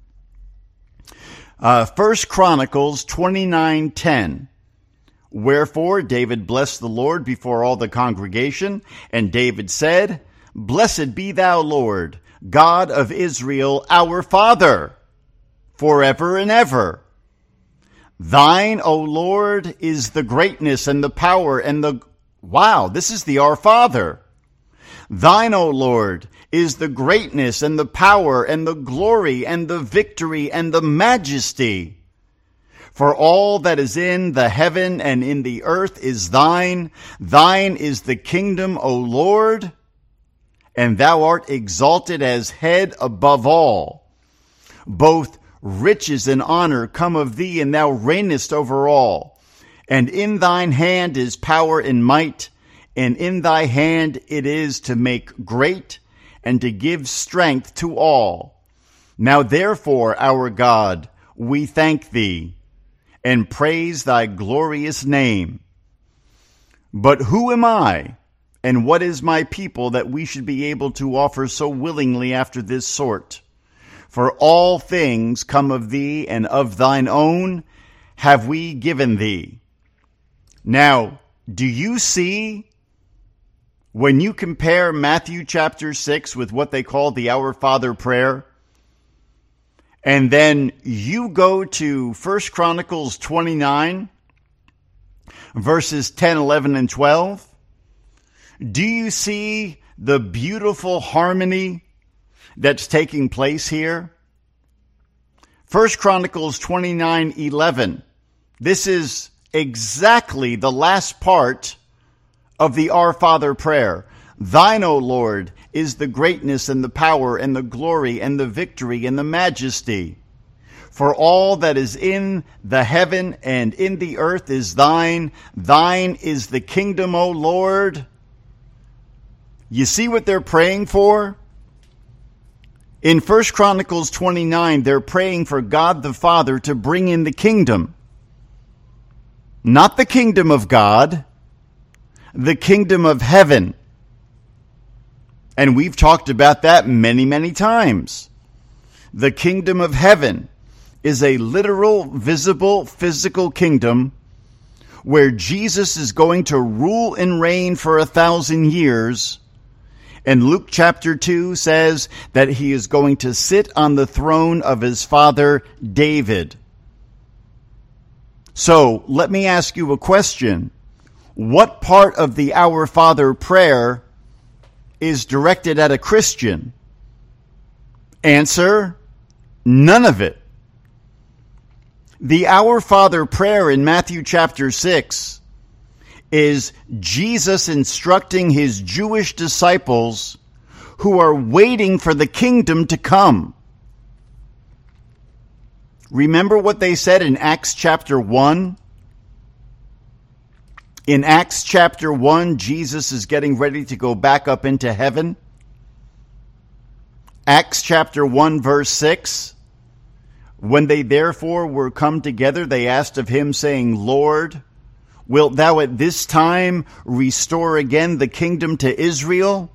1 Chronicles 29:10. Wherefore David blessed the Lord before all the congregation, and David said, Blessed be thou, Lord, God of Israel, our Father, forever and ever. Thine, O Lord, is the greatness and the power and the... Wow, this is the Our Father. Thine, O Lord, is the greatness and the power and the glory and the victory and the majesty. For all that is in the heaven and in the earth is thine. Thine is the kingdom, O Lord, and thou art exalted as head above all. Both riches and honor come of thee, and thou reignest over all. And in thine hand is power and might, and in thy hand it is to make great and to give strength to all. Now therefore, our God, we thank thee and praise thy glorious name. But who am I, and what is my people, that we should be able to offer so willingly after this sort? For all things come of thee, and of thine own have we given thee. Now, do you see, when you compare Matthew chapter 6 with what they call the Our Father prayer, and then you go to 1 Chronicles 29, verses 10, 11, and 12, do you see the beautiful harmony that's taking place here? 1 Chronicles 29, 11. This is exactly the last part of the Our Father prayer. Thine, O Lord, is the greatness and the power and the glory and the victory and the majesty. For all that is in the heaven and in the earth is thine. Thine is the kingdom, O Lord. You see what they're praying for? In 1 Chronicles 29, they're praying for God the Father to bring in the kingdom. Not the kingdom of God, the kingdom of heaven. And we've talked about that many, many times. The kingdom of heaven is a literal, visible, physical kingdom where Jesus is going to rule and reign for 1,000 years. And Luke chapter 2 says that he is going to sit on the throne of his father David. So let me ask you a question. What part of the Our Father prayer is directed at a Christian? Answer, none of it. The Our Father prayer in Matthew chapter 6 is Jesus instructing his Jewish disciples who are waiting for the kingdom to come. Remember what they said in Acts chapter 1? In Acts chapter 1, Jesus is getting ready to go back up into heaven. Acts chapter 1, verse 6. When they therefore were come together, they asked of him, saying, Lord, wilt thou at this time restore again the kingdom to Israel?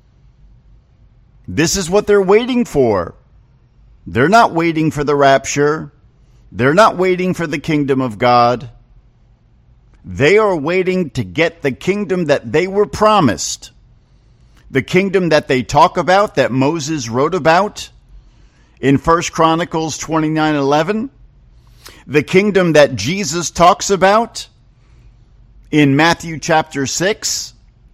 This is what they're waiting for. They're not waiting for the rapture. They're not waiting for the kingdom of God. They are waiting to get the kingdom that they were promised. The kingdom that they talk about, that Moses wrote about in 1 Chronicles 29:11. The kingdom that Jesus talks about in Matthew chapter 6.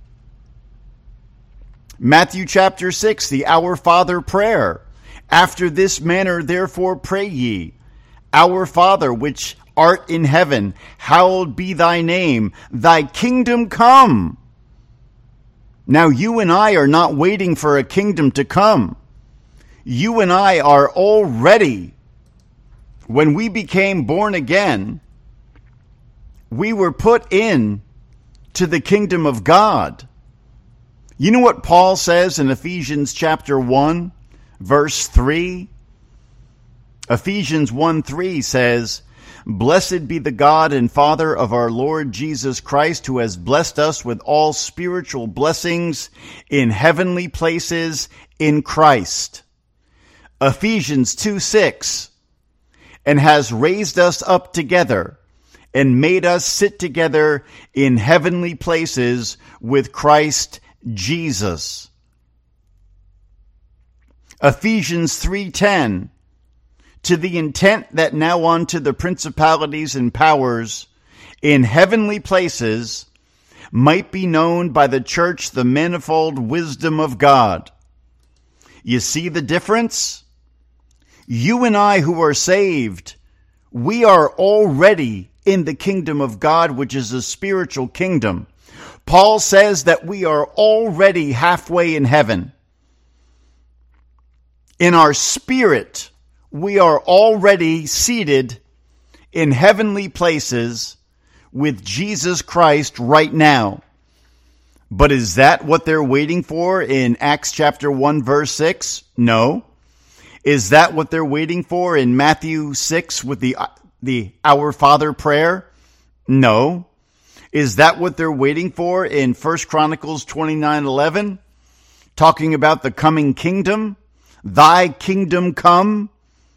Matthew chapter 6, the Our Father prayer. After this manner, therefore, pray ye, Our Father, which art in heaven, hallowed be thy name, thy kingdom come. Now, you and I are not waiting for a kingdom to come. You and I are already, when we became born again, we were put in to the kingdom of God. You know what Paul says in Ephesians chapter 1, verse 3? Ephesians 1:3 says, Blessed be the God and Father of our Lord Jesus Christ, who has blessed us with all spiritual blessings in heavenly places in Christ. Ephesians 2:6, and has raised us up together and made us sit together in heavenly places with Christ Jesus. Ephesians 3:10, to the intent that now unto the principalities and powers in heavenly places might be known by the church the manifold wisdom of God. You see the difference? You and I who are saved, we are already in the kingdom of God, which is a spiritual kingdom. Paul says that we are already halfway in heaven. In our spirit, we are already seated in heavenly places with Jesus Christ right now. But is that what they're waiting for in Acts chapter 1, verse 6? No. Is that what they're waiting for in Matthew 6 with the Our Father prayer? No. Is that what they're waiting for in 1 Chronicles 29:11? Talking about the coming kingdom? Thy kingdom come?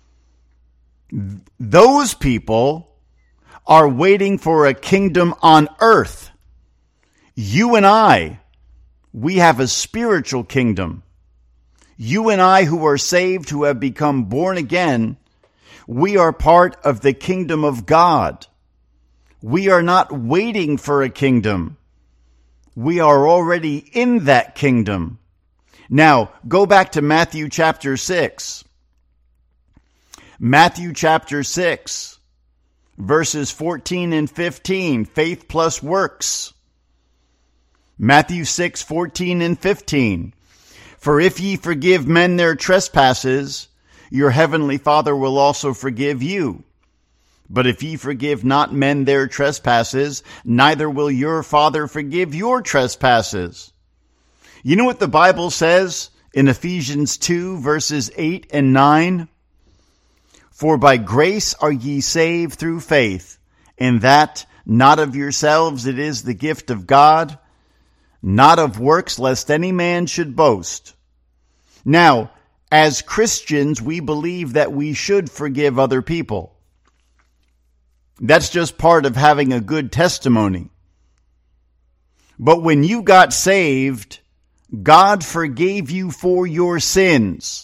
Those people are waiting for a kingdom on earth. You and I, we have a spiritual kingdom. You and I who are saved, who have become born again, we are part of the kingdom of God. We are not waiting for a kingdom. We are already in that kingdom. Now, go back to Matthew chapter 6. Matthew chapter 6, verses 14 and 15, faith plus works. Matthew 6, 14 and 15. For if ye forgive men their trespasses, your heavenly Father will also forgive you. But if ye forgive not men their trespasses, neither will your Father forgive your trespasses. You know what the Bible says in Ephesians 2, verses 8 and 9? For by grace are ye saved through faith, and that not of yourselves, it is the gift of God, not of works, lest any man should boast. Now, as Christians, we believe that we should forgive other people. That's just part of having a good testimony. But when you got saved, God forgave you for your sins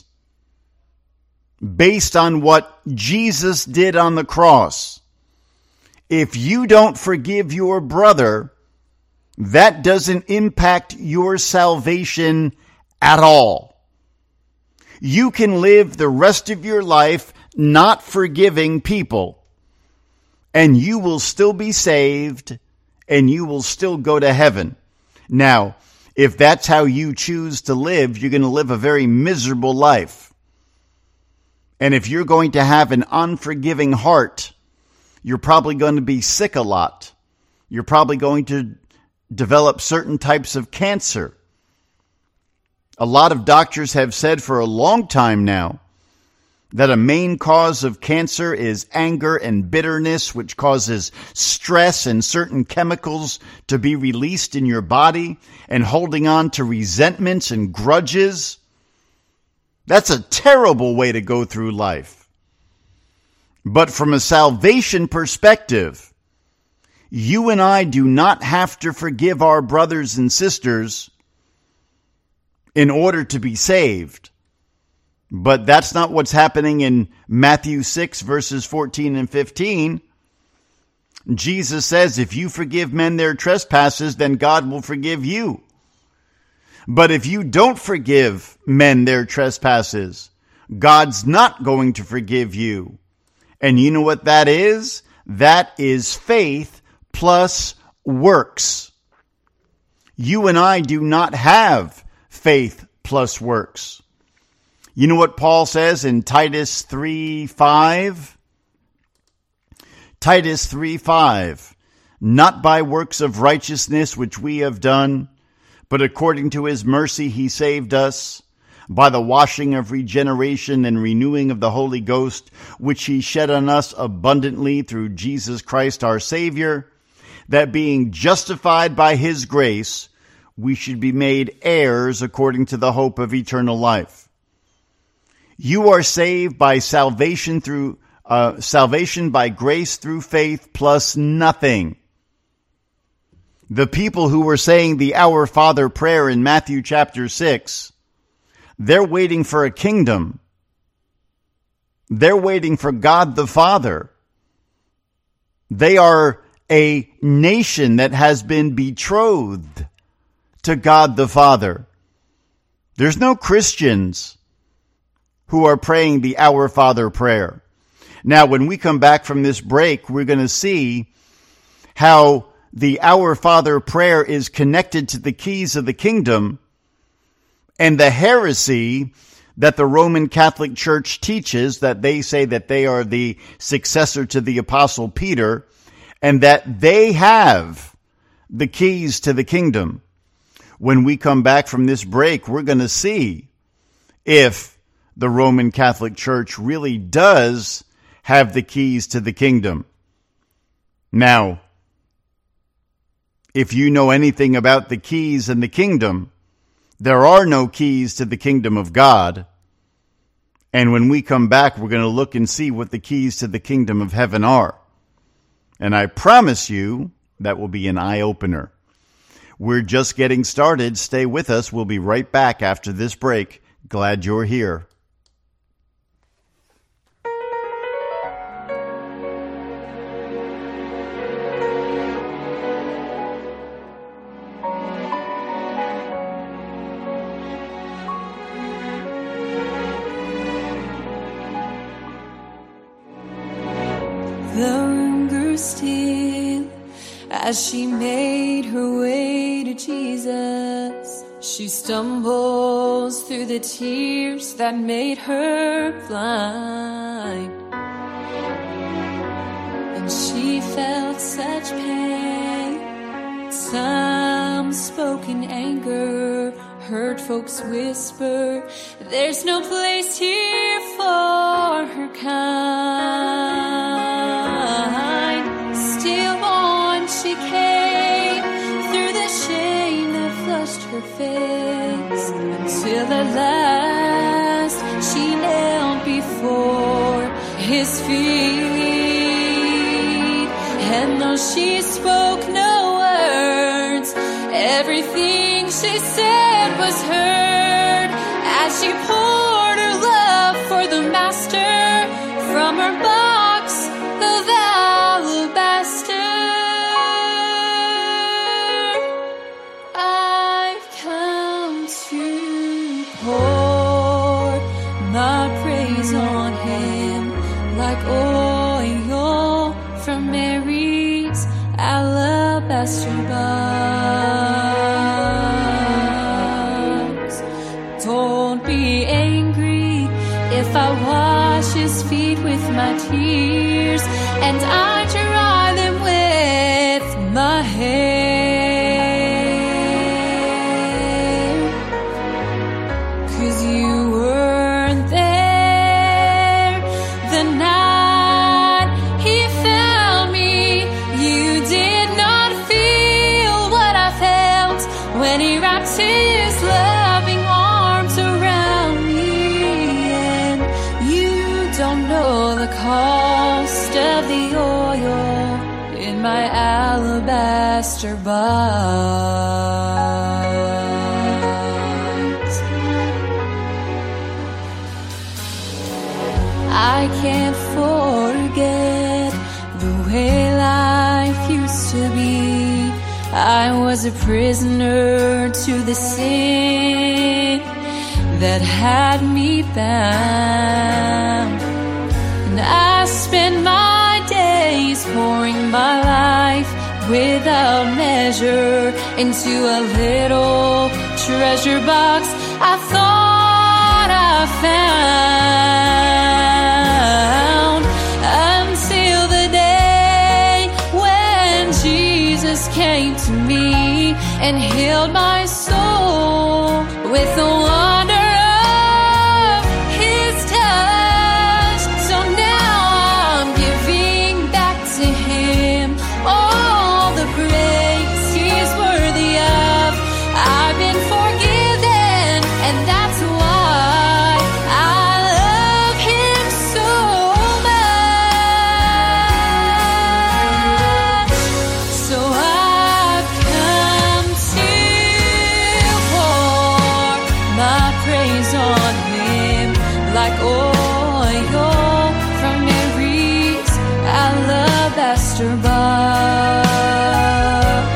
based on what Jesus did on the cross. If you don't forgive your brother, that doesn't impact your salvation at all. You can live the rest of your life not forgiving people, and you will still be saved, and you will still go to heaven. Now, if that's how you choose to live, you're going to live a very miserable life. And if you're going to have an unforgiving heart, you're probably going to be sick a lot. You're probably going to develop certain types of cancer. A lot of doctors have said for a long time now that a main cause of cancer is anger and bitterness, which causes stress and certain chemicals to be released in your body, and holding on to resentments and grudges. That's a terrible way to go through life. But from a salvation perspective, you and I do not have to forgive our brothers and sisters in order to be saved. But that's not what's happening in Matthew 6, verses 14 and 15. Jesus says, if you forgive men their trespasses, then God will forgive you. But if you don't forgive men their trespasses, God's not going to forgive you. And you know what that is? That is faith plus works. You and I do not have faith plus works. You know what Paul says in Titus 3:5? Titus 3:5, not by works of righteousness which we have done, but according to his mercy he saved us, by the washing of regeneration and renewing of the Holy Ghost, which he shed on us abundantly through Jesus Christ our Savior, that being justified by his grace, we should be made heirs according to the hope of eternal life. You are saved by salvation by grace through faith plus nothing. The people who were saying the Our Father prayer in Matthew chapter 6, they're waiting for a kingdom. They're waiting for God the Father. They are a nation that has been betrothed to God the Father. There's no Christians who are praying the Our Father prayer. Now, when we come back from this break, we're going to see how the Our Father prayer is connected to the keys of the kingdom and the heresy that the Roman Catholic Church teaches, that they say that they are the successor to the Apostle Peter and that they have the keys to the kingdom. When we come back from this break, we're going to see if the Roman Catholic Church really does have the keys to the kingdom. Now, if you know anything about the keys in the kingdom, there are no keys to the kingdom of God. And when we come back, we're going to look and see what the keys to the kingdom of heaven are. And I promise you that will be an eye-opener. We're just getting started. Stay with us. We'll be right back after this break. Glad you're here. The room grew still as she made her way to Jesus. She stumbles through the tears that made her blind, and she felt such pain. Some spoke in anger, heard folks whisper, there's no place here for her kind. Still on she came through the shame that flushed her face, until at last she knelt before his feet. And though she spoke no words, everything she said was heard as she poured her love for the Master from her box of alabaster. I've come to pour my praise on him like oil from Mary's alabaster box. Don't be angry if I wash tears, and I dry them with my hair. 'Cause you weren't there the night he found me. You did not feel what I felt when he wrapped his loving arms around me. And you don't know the cost of the oil in my alabaster box. I can't forget the way life used to be. I was a prisoner to the sin that had me bound. And I spent my days pouring my life without measure into a little treasure box I thought I found. Until the day when Jesus came to me and healed my soul with the wonder of his touch. So now I'm giving back to him all the praise he's worthy of. I've been forgiven, and that's why I love him so much. So I've come to pour my praise on him like oil from Mary's alabaster box.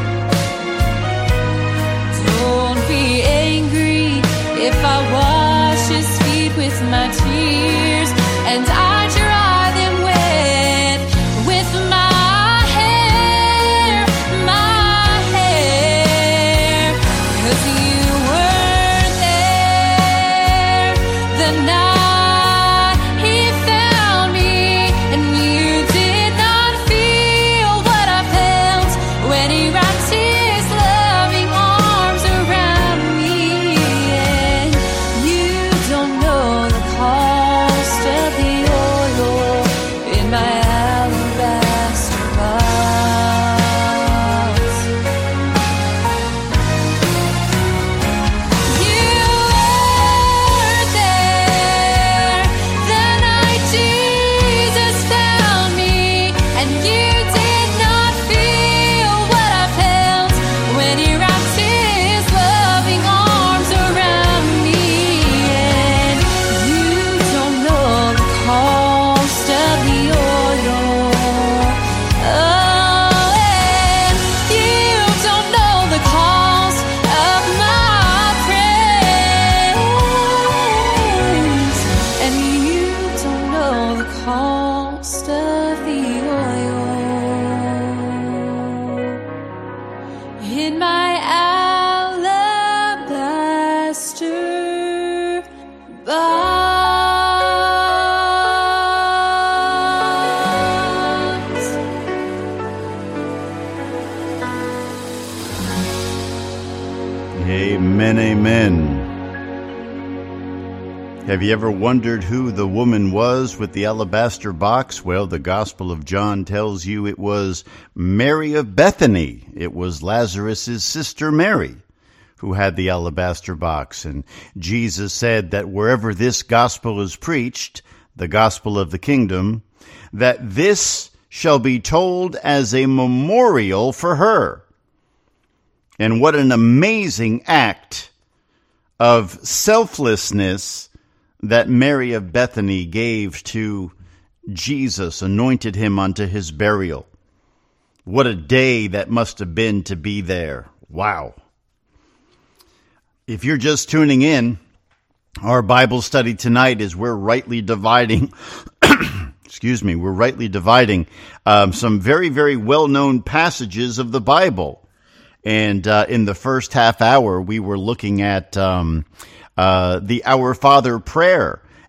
Don't be angry if I wash his feet with my tears, and I dry them with my hair, my hair. 'Cause you weren't there the night he found me, and you did not feel what I felt when he wrapped his loving arms around me. And you don't know the cost of the oil in my alabaster box. You were there the night Jesus found me, and you did not feel what I felt when he wrapped his loving arms around me. And you don't know the cost of the oil. Oh, and you don't know the cost of my praise. And you don't know the cost of the oil in my alabaster box. Amen, amen. Have you ever wondered who the woman was with the alabaster box? Well, the Gospel of John tells you it was Mary of Bethany. It was Lazarus' sister Mary who had the alabaster box. And Jesus said that wherever this gospel is preached, the gospel of the kingdom, that this shall be told as a memorial for her. And what an amazing act of selflessness that Mary of Bethany gave to Jesus, anointed him unto his burial. What a day that must have been to be there. Wow. If you're just tuning in, our Bible study tonight is we're rightly dividing, we're rightly dividing some very, very well-known passages of the Bible. And in the first half hour, we were looking at the Our Father prayer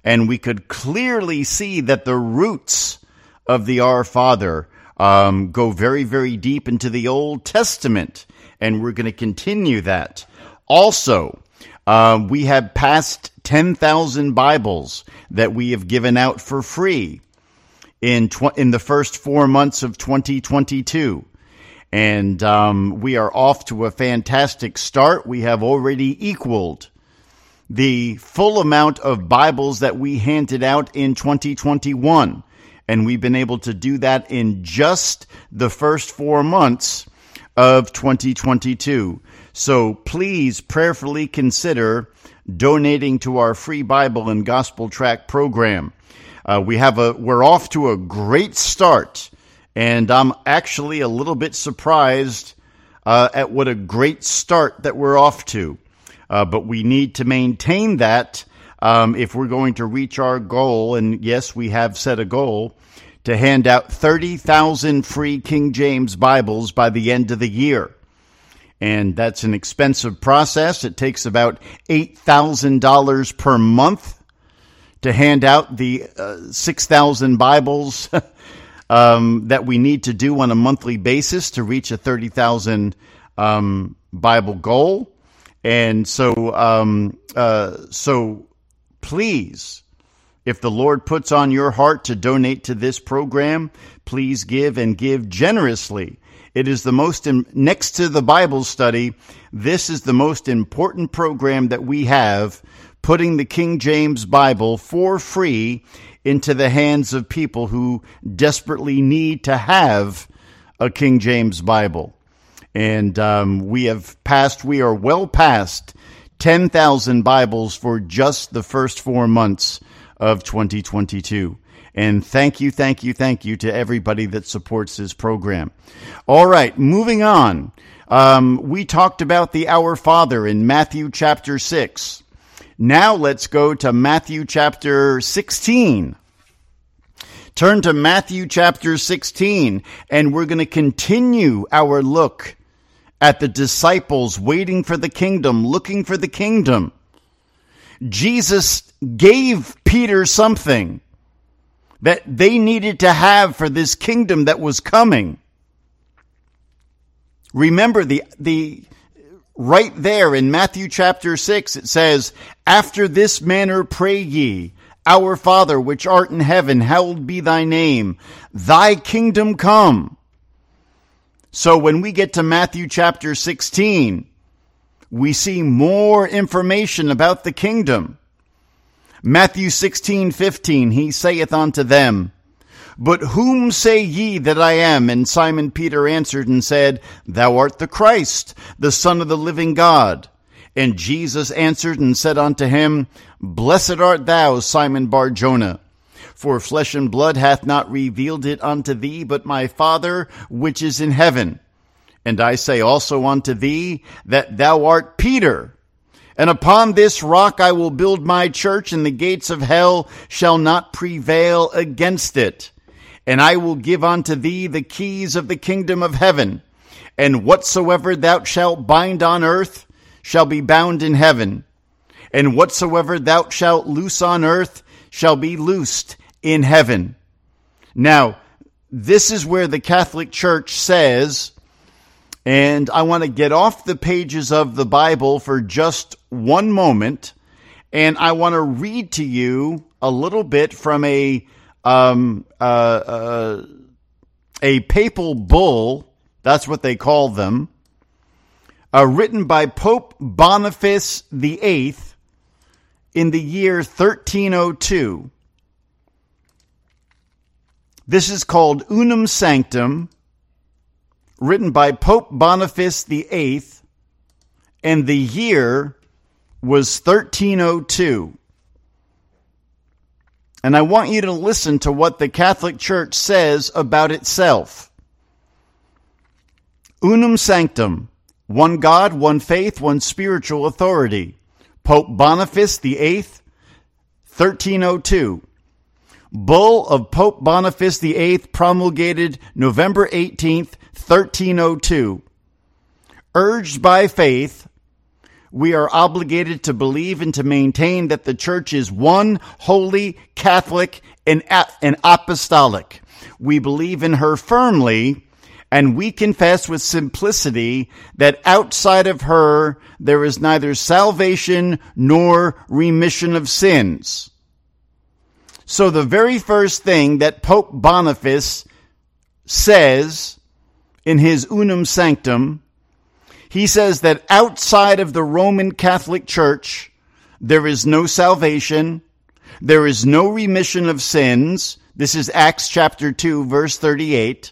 and we could clearly see that the roots of the Our Father go very, very deep into the Old Testament, and we're going to continue that. Also, we have passed 10,000 Bibles that we have given out for free in the first 4 months of 2022. And we are off to a fantastic start. We have already equaled the full amount of Bibles that we handed out in 2021. And we've been able to do that in just the first 4 months of 2022. So please prayerfully consider donating to our free Bible and Gospel Tract program. We're off to a great start, and I'm actually a little bit surprised at what a great start that we're off to. But we need to maintain that if we're going to reach our goal, and yes, we have set a goal, to hand out 30,000 free King James Bibles by the end of the year. And that's an expensive process. It takes about $8,000 per month to hand out the 6,000 Bibles that we need to do on a monthly basis to reach a 30,000 Bible goal. And so please, if the Lord puts on your heart to donate to this program, please give, and give generously. It is the most, next to the Bible study, this is the most important program that we have, putting the King James Bible for free into the hands of people who desperately need to have a King James Bible. And we are well past 10,000 Bibles for just the first 4 months of 2022. And thank you to everybody that supports this program. All right, moving on. We talked about the Our Father in Matthew chapter 6. Now let's go to Matthew chapter 16. Turn to Matthew chapter 16, and we're going to continue our look at the disciples waiting for the kingdom, looking for the kingdom. Jesus gave Peter something that they needed to have for this kingdom that was coming. Remember, the right there in Matthew chapter 6, it says, "After this manner pray ye, Our Father which art in heaven, hallowed be thy name. Thy kingdom come." So when we get to Matthew chapter 16, we see more information about the kingdom. Matthew 16:15, he saith unto them, "But whom say ye that I am? And Simon Peter answered and said, Thou art the Christ, the Son of the living God. And Jesus answered and said unto him, Blessed art thou, Simon Bar-Jonah, for flesh and blood hath not revealed it unto thee, but my Father which is in heaven. And I say also unto thee, that thou art Peter, and upon this rock I will build my church, and the gates of hell shall not prevail against it. And I will give unto thee the keys of the kingdom of heaven. And whatsoever thou shalt bind on earth shall be bound in heaven. And whatsoever thou shalt loose on earth shall be loosed in heaven." Now, this is where the Catholic Church says, and I want to get off the pages of the Bible for just one moment, and I want to read to you a little bit from a papal bull, that's what they call them, written by Pope Boniface VIII in the year 1302. This is called Unum Sanctum, written by Pope Boniface VIII, and the year was 1302. And I want you to listen to what the Catholic Church says about itself. Unum Sanctum, one God, one faith, one spiritual authority. Pope Boniface VIII, 1302. Bull of Pope Boniface VIII, promulgated November 18th, 1302. Urged by faith, we are obligated to believe and to maintain that the church is one, holy, Catholic, and apostolic. We believe in her firmly, and we confess with simplicity that outside of her there is neither salvation nor remission of sins. So the very first thing that Pope Boniface says in his Unum Sanctum, he says that outside of the Roman Catholic Church, there is no salvation, there is no remission of sins. This is Acts chapter 2, verse 38.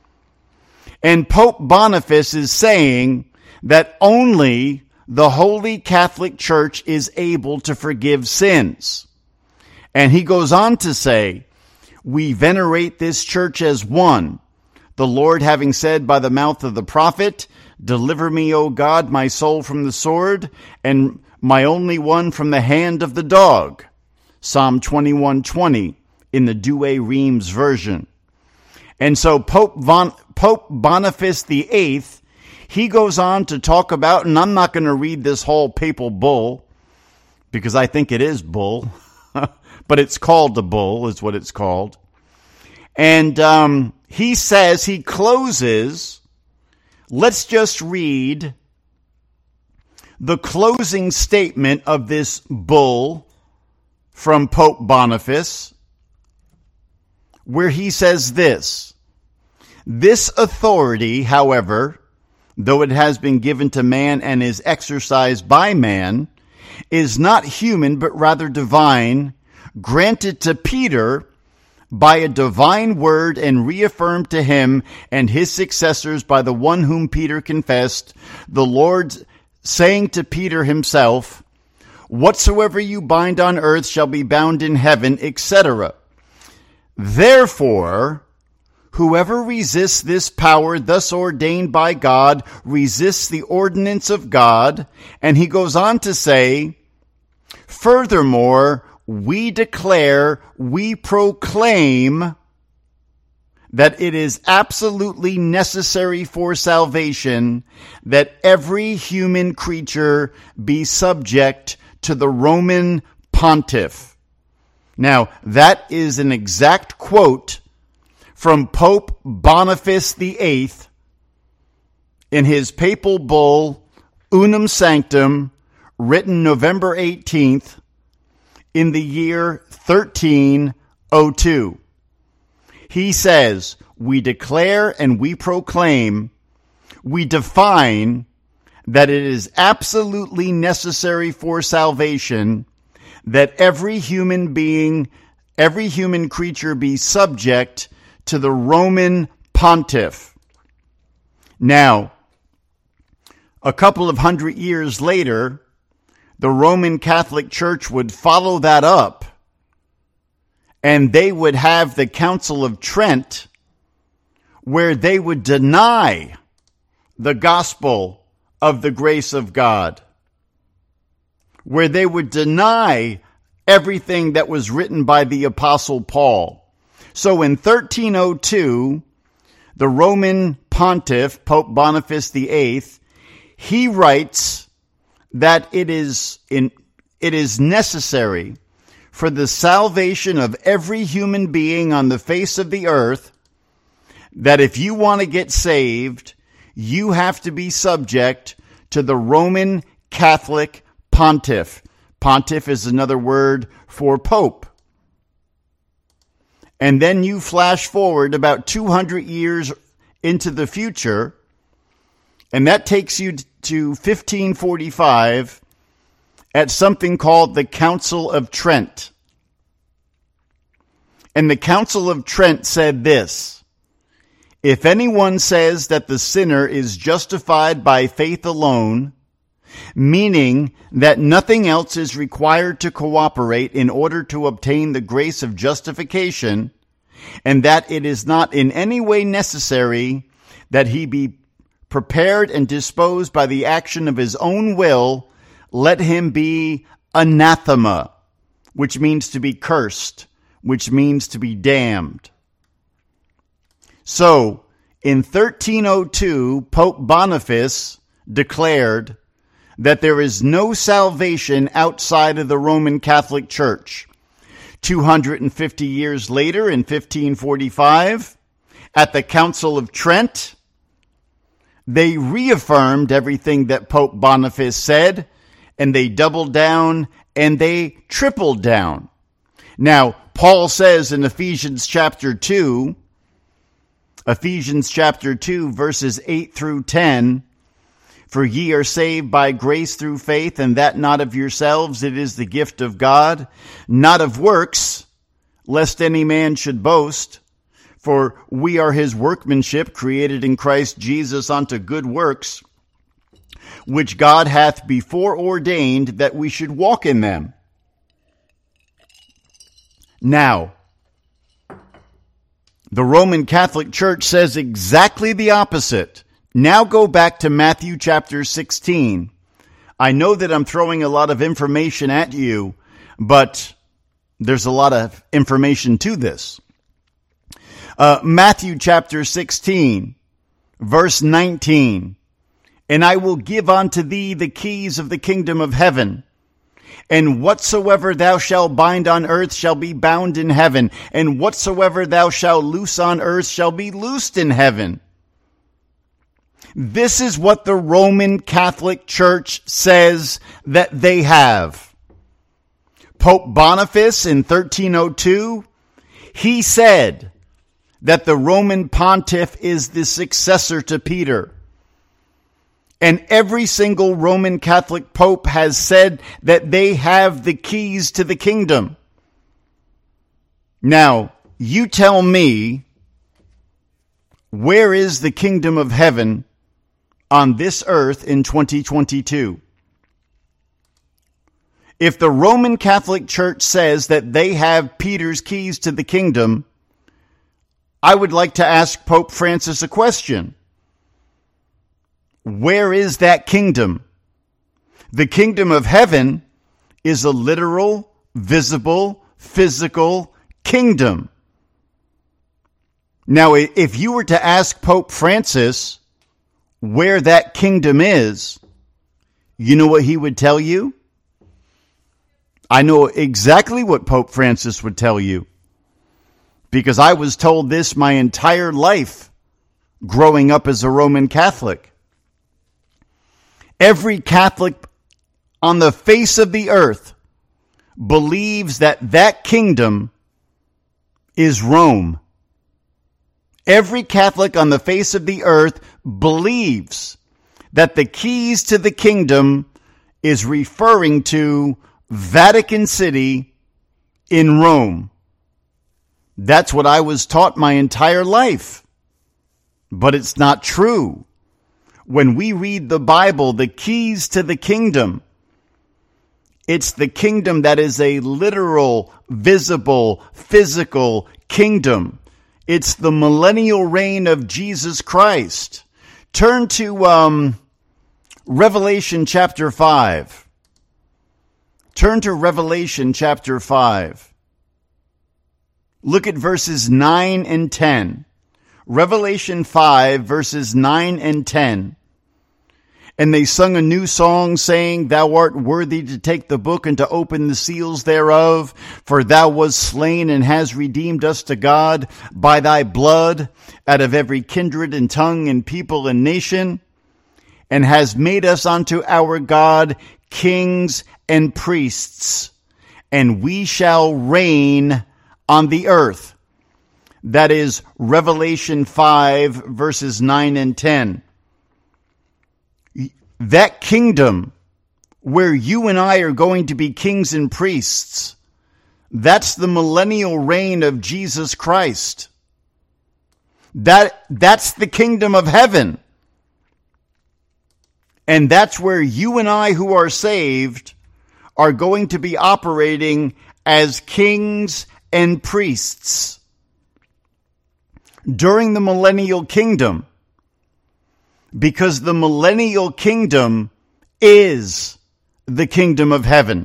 And Pope Boniface is saying that only the Holy Catholic Church is able to forgive sins. And he goes on to say, we venerate this church as one, the Lord having said by the mouth of the prophet, deliver me, O God, my soul from the sword, and my only one from the hand of the dog. Psalm 21:20 in the Douay-Rheims version. And so Pope Boniface VIII, he goes on to talk about, and I'm not going to read this whole papal bull, because I think it is bull, but it's called the bull, is what it's called. And he says, he closes, let's just read the closing statement of this bull from Pope Boniface, where he says this: this authority, however, though it has been given to man and is exercised by man, is not human but rather divine, granted to Peter by a divine word and reaffirmed to him and his successors by the one whom Peter confessed, the Lord saying to Peter himself, whatsoever you bind on earth shall be bound in heaven, etc. Therefore, whoever resists this power thus ordained by God resists the ordinance of God. And he goes on to say, furthermore, we declare, we proclaim that it is absolutely necessary for salvation that every human creature be subject to the Roman pontiff. Now, that is an exact quote from Pope Boniface VIII in his papal bull, Unum Sanctum, written November 18th in the year 1302. He says, we declare and we proclaim, we define that it is absolutely necessary for salvation that every human being, every human creature be subject to the Roman pontiff. Now, a couple of 100 years later, the Roman Catholic Church would follow that up, and they would have the Council of Trent, where they would deny the gospel of the grace of God, where they would deny everything that was written by the Apostle Paul. So in 1302, the Roman pontiff, Pope Boniface VIII, he writes that it is necessary for the salvation of every human being on the face of the earth, that if you want to get saved, you have to be subject to the Roman Catholic pontiff. Pontiff is another word for pope. And then you flash forward about 200 years into the future, and that takes you to 1545 at something called the Council of Trent. And the Council of Trent said this: if anyone says that the sinner is justified by faith alone, meaning that nothing else is required to cooperate in order to obtain the grace of justification, and that it is not in any way necessary that he be prepared and disposed by the action of his own will, let him be anathema, which means to be cursed, which means to be damned. So, in 1302, Pope Boniface declared that there is no salvation outside of the Roman Catholic Church. 250 years later, in 1545, at the Council of Trent, they reaffirmed everything that Pope Boniface said, and they doubled down and they tripled down. Now, Paul says in Ephesians chapter 2, verses 8 through 10, "For ye are saved by grace through faith, and that not of yourselves, it is the gift of God, not of works, lest any man should boast. For we are his workmanship, created in Christ Jesus unto good works, which God hath before ordained that we should walk in them." Now, the Roman Catholic Church says exactly the opposite. Now go back to Matthew chapter 16. I know that I'm throwing a lot of information at you, but there's a lot of information to this. Matthew chapter 16, verse 19. "And I will give unto thee the keys of the kingdom of heaven. And whatsoever thou shalt bind on earth shall be bound in heaven. And whatsoever thou shalt loose on earth shall be loosed in heaven." This is what the Roman Catholic Church says that they have. Pope Boniface in 1302, he said that the Roman pontiff is the successor to Peter. And every single Roman Catholic pope has said that they have the keys to the kingdom. Now, you tell me, where is the kingdom of heaven on this earth in 2022? If the Roman Catholic Church says that they have Peter's keys to the kingdom, I would like to ask Pope Francis a question. Where is that kingdom? The kingdom of heaven is a literal, visible, physical kingdom. Now, if you were to ask Pope Francis where that kingdom is, you know what he would tell you? I know exactly what Pope Francis would tell you, because I was told this my entire life growing up as a Roman Catholic. Every Catholic on the face of the earth believes that that kingdom is Rome. Every Catholic on the face of the earth believes that the keys to the kingdom is referring to Vatican City in Rome. That's what I was taught my entire life. But it's not true. When we read the Bible, the keys to the kingdom, it's the kingdom that is a literal, visible, physical kingdom. It's the millennial reign of Jesus Christ. Turn to Revelation chapter 5. Turn to Revelation chapter 5. Look at verses 9 and 10. Revelation 5, verses 9 and 10. "And they sung a new song, saying, Thou art worthy to take the book and to open the seals thereof, for thou wast slain and hast redeemed us to God by thy blood out of every kindred and tongue and people and nation, and hast made us unto our God kings and priests, and we shall reign on the earth." That is Revelation 5, verses 9 and 10. That kingdom where you and I are going to be kings and priests, that's the millennial reign of Jesus Christ. That's the kingdom of heaven. And that's where you and I who are saved are going to be operating as kings and priests during the millennial kingdom, because the millennial kingdom is the kingdom of heaven.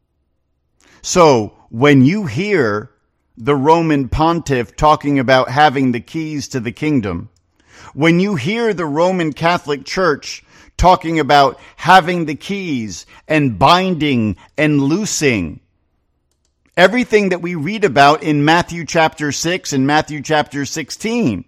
So when you hear the Roman pontiff talking about having the keys to the kingdom, when you hear the Roman Catholic Church talking about having the keys and binding and loosing. Everything that we read about in Matthew chapter 6 and Matthew chapter 16.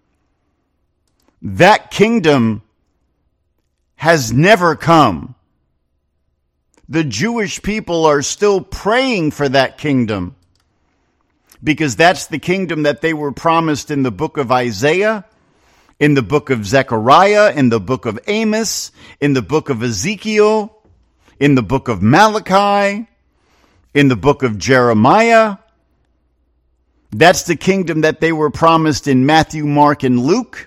That kingdom has never come. The Jewish people are still praying for that kingdom, because that's the kingdom that they were promised in the book of Isaiah, in the book of Zechariah, in the book of Amos, in the book of Ezekiel, in the book of Malachi, in the book of Jeremiah. That's the kingdom that they were promised in Matthew, Mark, and Luke.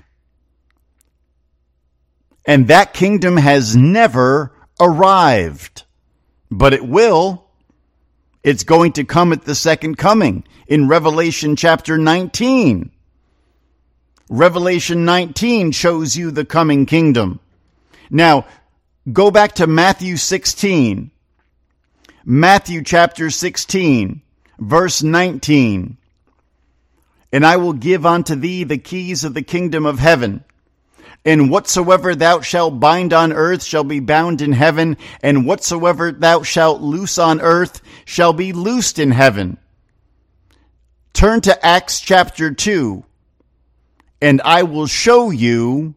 And that kingdom has never arrived. But it will. It's going to come at the second coming in Revelation chapter 19. Revelation 19 shows you the coming kingdom. Now, go back to Matthew 16. Matthew chapter 16, verse 19. And I will give unto thee the keys of the kingdom of heaven. And whatsoever thou shalt bind on earth shall be bound in heaven, and whatsoever thou shalt loose on earth shall be loosed in heaven. Turn to Acts chapter 2, and I will show you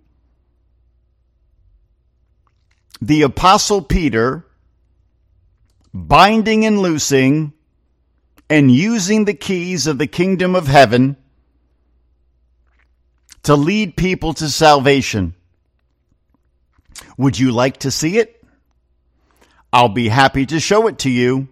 the Apostle Peter binding and loosing and using the keys of the kingdom of heaven to lead people to salvation. Would you like to see it? I'll be happy to show it to you.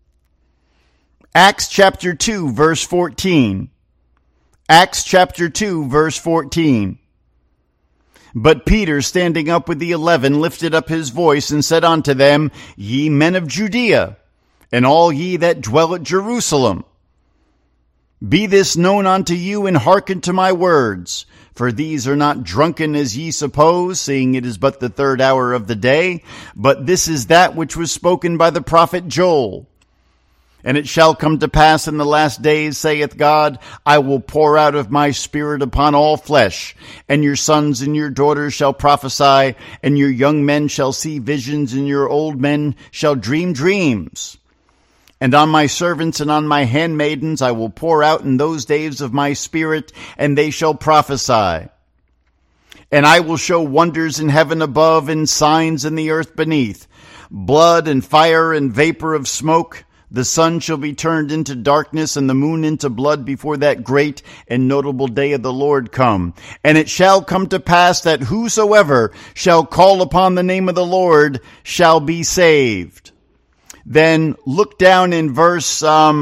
Acts chapter 2, verse 14. Acts chapter 2, verse 14. But Peter, standing up with the 11, lifted up his voice and said unto them, Ye men of Judea, and all ye that dwell at Jerusalem, be this known unto you, and hearken to my words. For these are not drunken as ye suppose, seeing it is but the third hour of the day. But this is that which was spoken by the prophet Joel. And it shall come to pass in the last days, saith God, I will pour out of my spirit upon all flesh, and your sons and your daughters shall prophesy, and your young men shall see visions, and your old men shall dream dreams. And on my servants and on my handmaidens I will pour out in those days of my spirit, and they shall prophesy. And I will show wonders in heaven above, and signs in the earth beneath, blood and fire and vapor of smoke. The sun shall be turned into darkness, and the moon into blood before that great and notable day of the Lord come. And it shall come to pass that whosoever shall call upon the name of the Lord shall be saved. Then look down in verse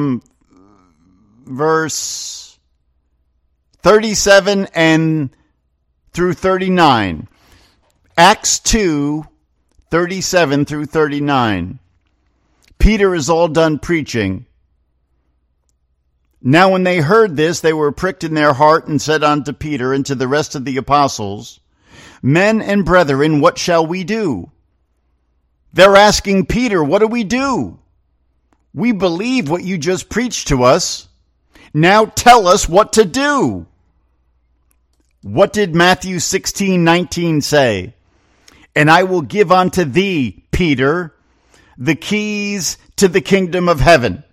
37 and through 39. Acts 2, 37 through 39. Peter is all done preaching. Now when they heard this, they were pricked in their heart, and said unto Peter and to the rest of the apostles, Men and brethren, what shall we do? They're asking Peter, what do we do? We believe what you just preached to us. Now tell us what to do. What did Matthew 16:19 say? And I will give unto thee, Peter, the keys to the kingdom of heaven.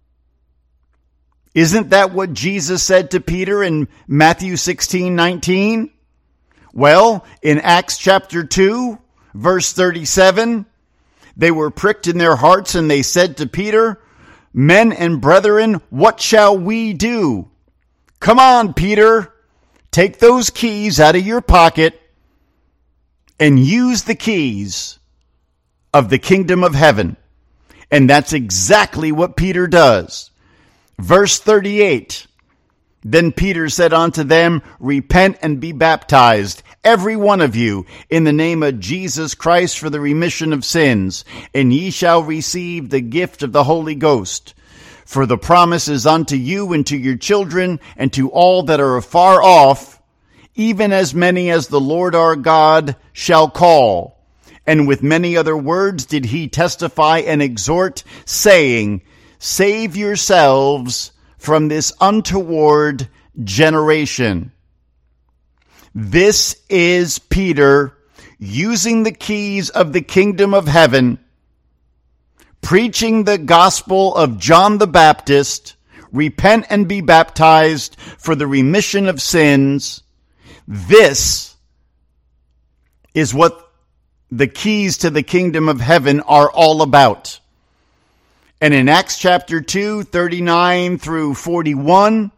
Isn't that what Jesus said to Peter in Matthew 16:19? Well, in Acts chapter 2, verse 37, they were pricked in their hearts, and they said to Peter, Men and brethren, what shall we do? Come on, Peter, take those keys out of your pocket and use the keys of the kingdom of heaven. And that's exactly what Peter does. Verse 38, Then Peter said unto them, Repent and be baptized, every one of you, in the name of Jesus Christ for the remission of sins, and ye shall receive the gift of the Holy Ghost. For the promise is unto you and to your children and to all that are afar off, even as many as the Lord our God shall call. And with many other words did he testify and exhort, saying, Save yourselves from this untoward generation. This is Peter using the keys of the kingdom of heaven, preaching the gospel of John the Baptist, repent and be baptized for the remission of sins. This is what the keys to the kingdom of heaven are all about. And in Acts chapter 2, 39 through 41,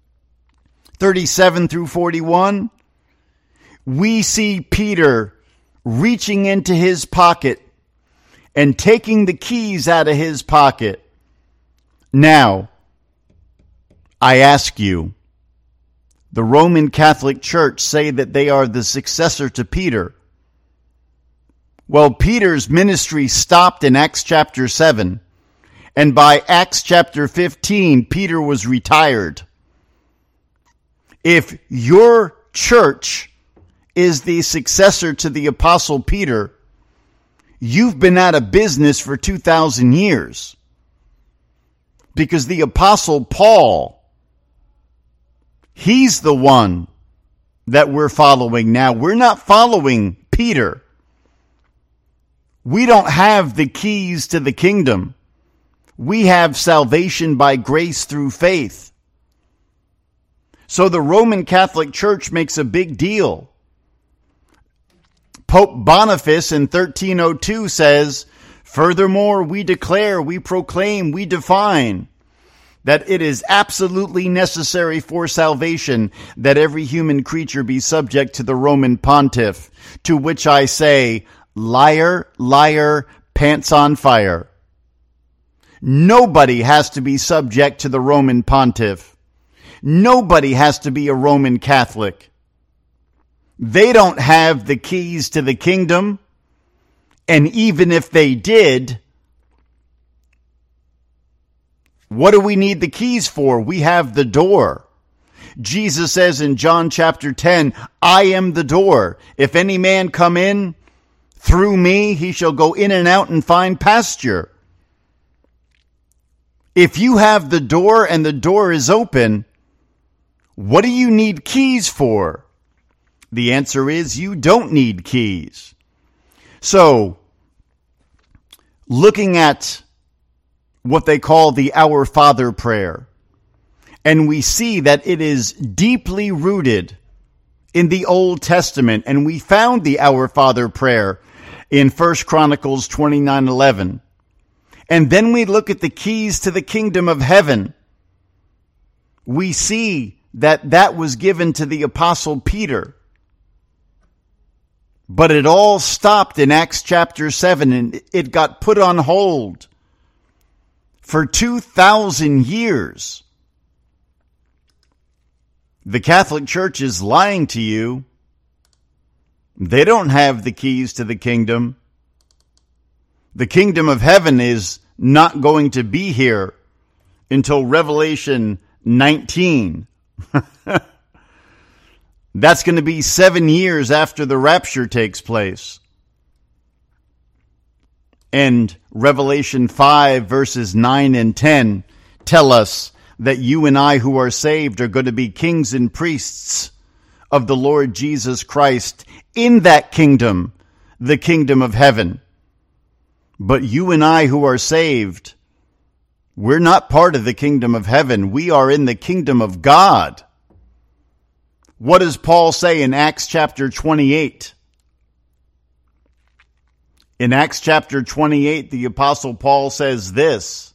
37 through 41, we see Peter reaching into his pocket and taking the keys out of his pocket. Now, I ask you, the Roman Catholic Church say that they are the successor to Peter. Well, Peter's ministry stopped in Acts chapter 7, and by Acts chapter 15, Peter was retired. If your church is the successor to the Apostle Peter, you've been out of business for 2,000 years. Because the Apostle Paul, he's the one that we're following now. We're not following Peter. We don't have the keys to the kingdom. We have salvation by grace through faith. So the Roman Catholic Church makes a big deal. Pope Boniface in 1302 says, "Furthermore, we declare, we proclaim, we define that it is absolutely necessary for salvation that every human creature be subject to the Roman pontiff, to which I say, liar, liar, pants on fire." Nobody has to be subject to the Roman pontiff. Nobody has to be a Roman Catholic. They don't have the keys to the kingdom. And even if they did, what do we need the keys for? We have the door. Jesus says in John chapter 10, "I am the door. If any man come in through me, he shall go in and out and find pasture." If you have the door and the door is open, what do you need keys for? The answer is you don't need keys. So, looking at what they call the Our Father prayer, and we see that it is deeply rooted in the Old Testament, and we found the Our Father prayer in 1 Chronicles 29:11. And then we look at the keys to the kingdom of heaven. We see that that was given to the Apostle Peter. But it all stopped in Acts chapter 7, and it got put on hold for 2,000 years. The Catholic Church is lying to you. They don't have the keys to the kingdom. The kingdom of heaven is not going to be here until Revelation 19. That's going to be 7 years after the rapture takes place. And Revelation 5 verses 9 and 10 tell us that you and I who are saved are going to be kings and priests of the Lord Jesus Christ in that kingdom, the kingdom of heaven. But you and I who are saved, we're not part of the kingdom of heaven. We are in the kingdom of God. What does Paul say in Acts chapter 28? In Acts chapter 28, the Apostle Paul says this.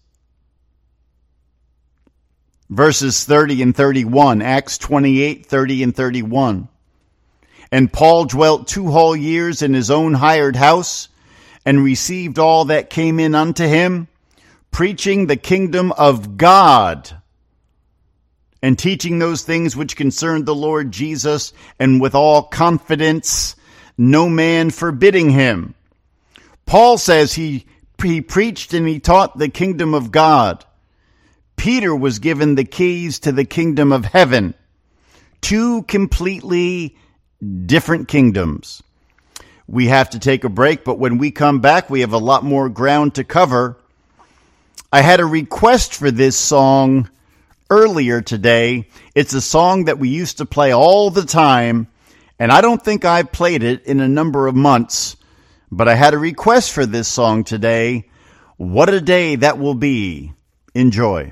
Verses 30 and 31. Acts 28, 30 and 31. "And Paul dwelt 2 whole years in his own hired house, and received all that came in unto him, preaching the kingdom of God, and teaching those things which concerned the Lord Jesus, and with all confidence, no man forbidding him." Paul says he preached and he taught the kingdom of God. Peter was given the keys to the kingdom of heaven. 2 completely different kingdoms. We have to take a break, but when we come back, we have a lot more ground to cover. I had a request for this song earlier today. It's a song that we used to play all the time, And I don't think I've played it in a number of months, but I had a request for this song today. What a day that will be. Enjoy.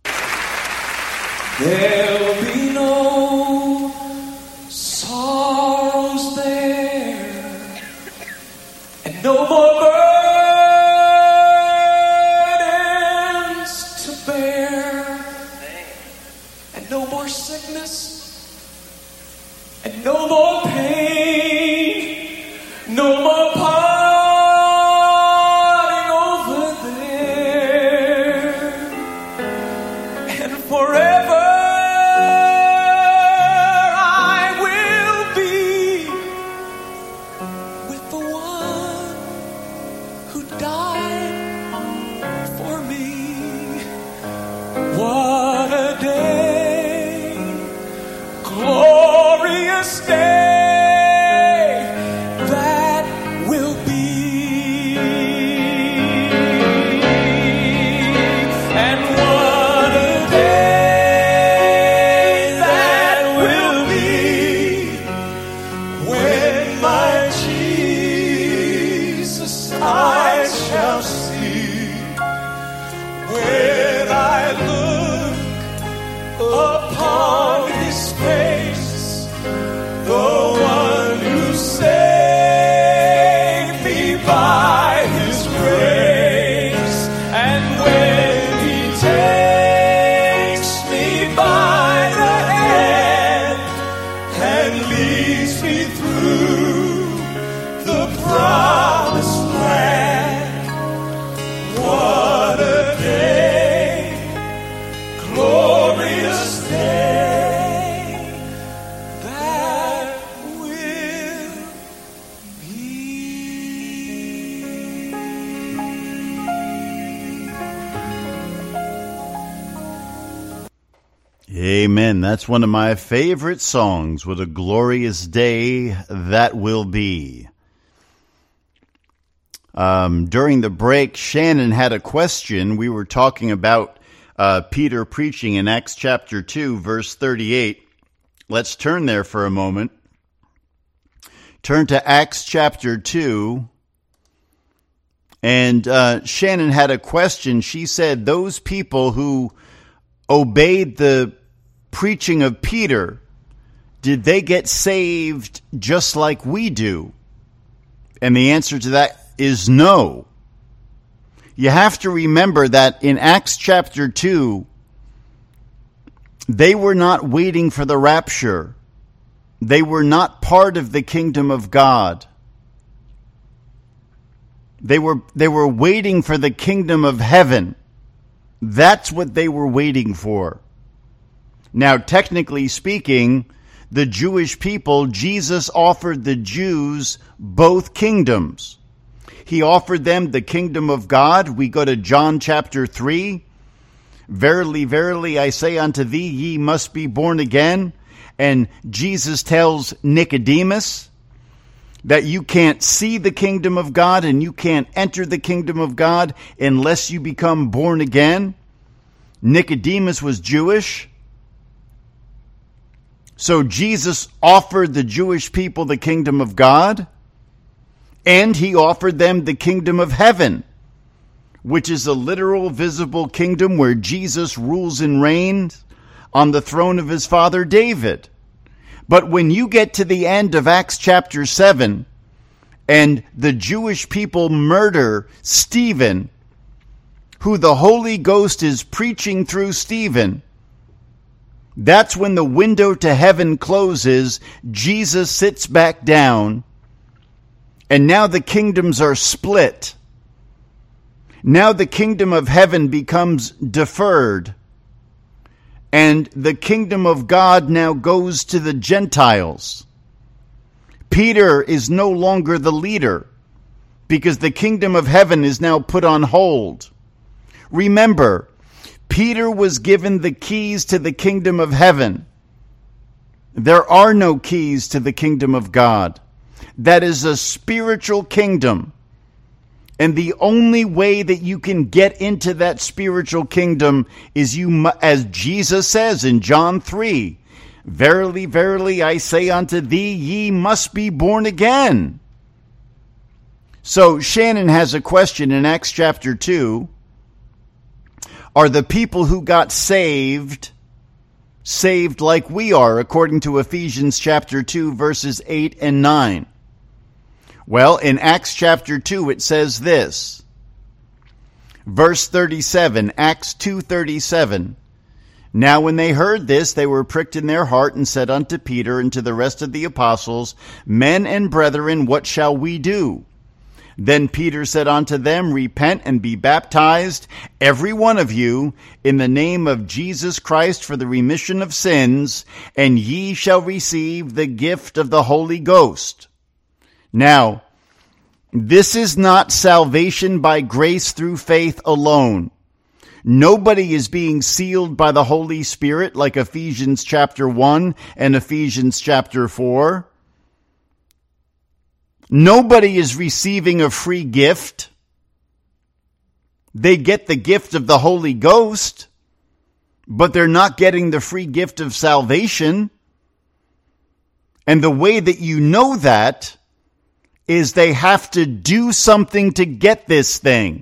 There'll be no sorrows there, and no more burdens to bear, and no more sickness, and no more pain, no more parting over there, and forever I will be with the one who died for me. What a day, glorious day that will be. And what a day that will be when my Jesus I shall see, when I look upon his face, the one who saved me by his grace. And when he takes me by the hand and leads me through the promised land, what a day, glorious day that will be. Amen. That's one of my favorite songs. What a glorious day that will be. During the break, Shannon had a question. We were talking about Peter preaching in Acts chapter 2, verse 38. Let's turn there for a moment. Turn to Acts chapter 2. And Shannon had a question. She said, those people who obeyed the preaching of Peter, did they get saved just like we do? And the answer to that is no. You have to remember that in Acts chapter 2, they were not waiting for the rapture. They were not part of the kingdom of God. They were waiting for the kingdom of heaven. That's what they were waiting for. Now, technically speaking, the Jewish people, Jesus offered the Jews both kingdoms. He offered them the kingdom of God. We go to John chapter 3. Verily, verily, I say unto thee, ye must be born again. And Jesus tells Nicodemus that you can't see the kingdom of God and you can't enter the kingdom of God unless you become born again. Nicodemus was Jewish. So Jesus offered the Jewish people the kingdom of God, and he offered them the kingdom of heaven, which is a literal, visible kingdom where Jesus rules and reigns on the throne of his father David. But when you get to the end of Acts chapter 7, and the Jewish people murder Stephen, who the Holy Ghost is preaching through Stephen, that's when the window to heaven closes. Jesus sits back down, and now the kingdoms are split. Now the kingdom of heaven becomes deferred, and the kingdom of God now goes to the Gentiles. Peter is no longer the leader because the kingdom of heaven is now put on hold. Remember, Peter was given the keys to the kingdom of heaven. There are no keys to the kingdom of God. That is a spiritual kingdom. And the only way that you can get into that spiritual kingdom is as Jesus says in John 3, Verily, verily, I say unto thee, ye must be born again. So Shannon has a question in Acts chapter 2. Are the people who got saved like we are, according to Ephesians chapter 2, verses 8 and 9? Well, in Acts chapter 2, it says this. Verse 37, Acts 2:37. Now when they heard this, they were pricked in their heart and said unto Peter and to the rest of the apostles, Men and brethren, what shall we do? Then Peter said unto them, Repent and be baptized, every one of you, in the name of Jesus Christ for the remission of sins, and ye shall receive the gift of the Holy Ghost. Now, this is not salvation by grace through faith alone. Nobody is being sealed by the Holy Spirit like Ephesians chapter 1 and Ephesians chapter 4. Nobody is receiving a free gift. They get the gift of the Holy Ghost, but they're not getting the free gift of salvation. And the way that you know that is they have to do something to get this thing.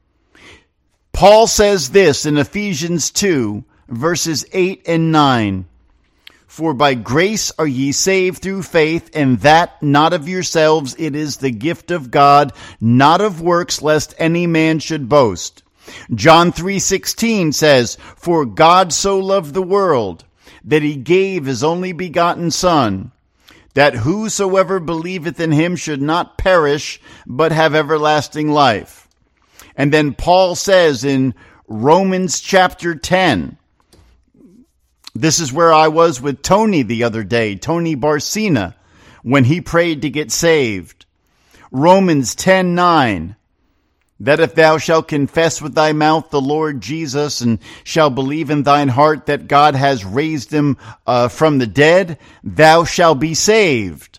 Paul says this in Ephesians 2, verses 8 and 9. For by grace are ye saved through faith, and that not of yourselves, it is the gift of God, not of works, lest any man should boast. John 3:16 says, For God so loved the world, that he gave his only begotten Son, that whosoever believeth in him should not perish, but have everlasting life. And then Paul says in Romans chapter 10, this is where I was with Tony the other day, Tony Barcina, when he prayed to get saved. Romans 10:9, that if thou shalt confess with thy mouth the Lord Jesus, and shall believe in thine heart that God has raised him from the dead, thou shalt be saved.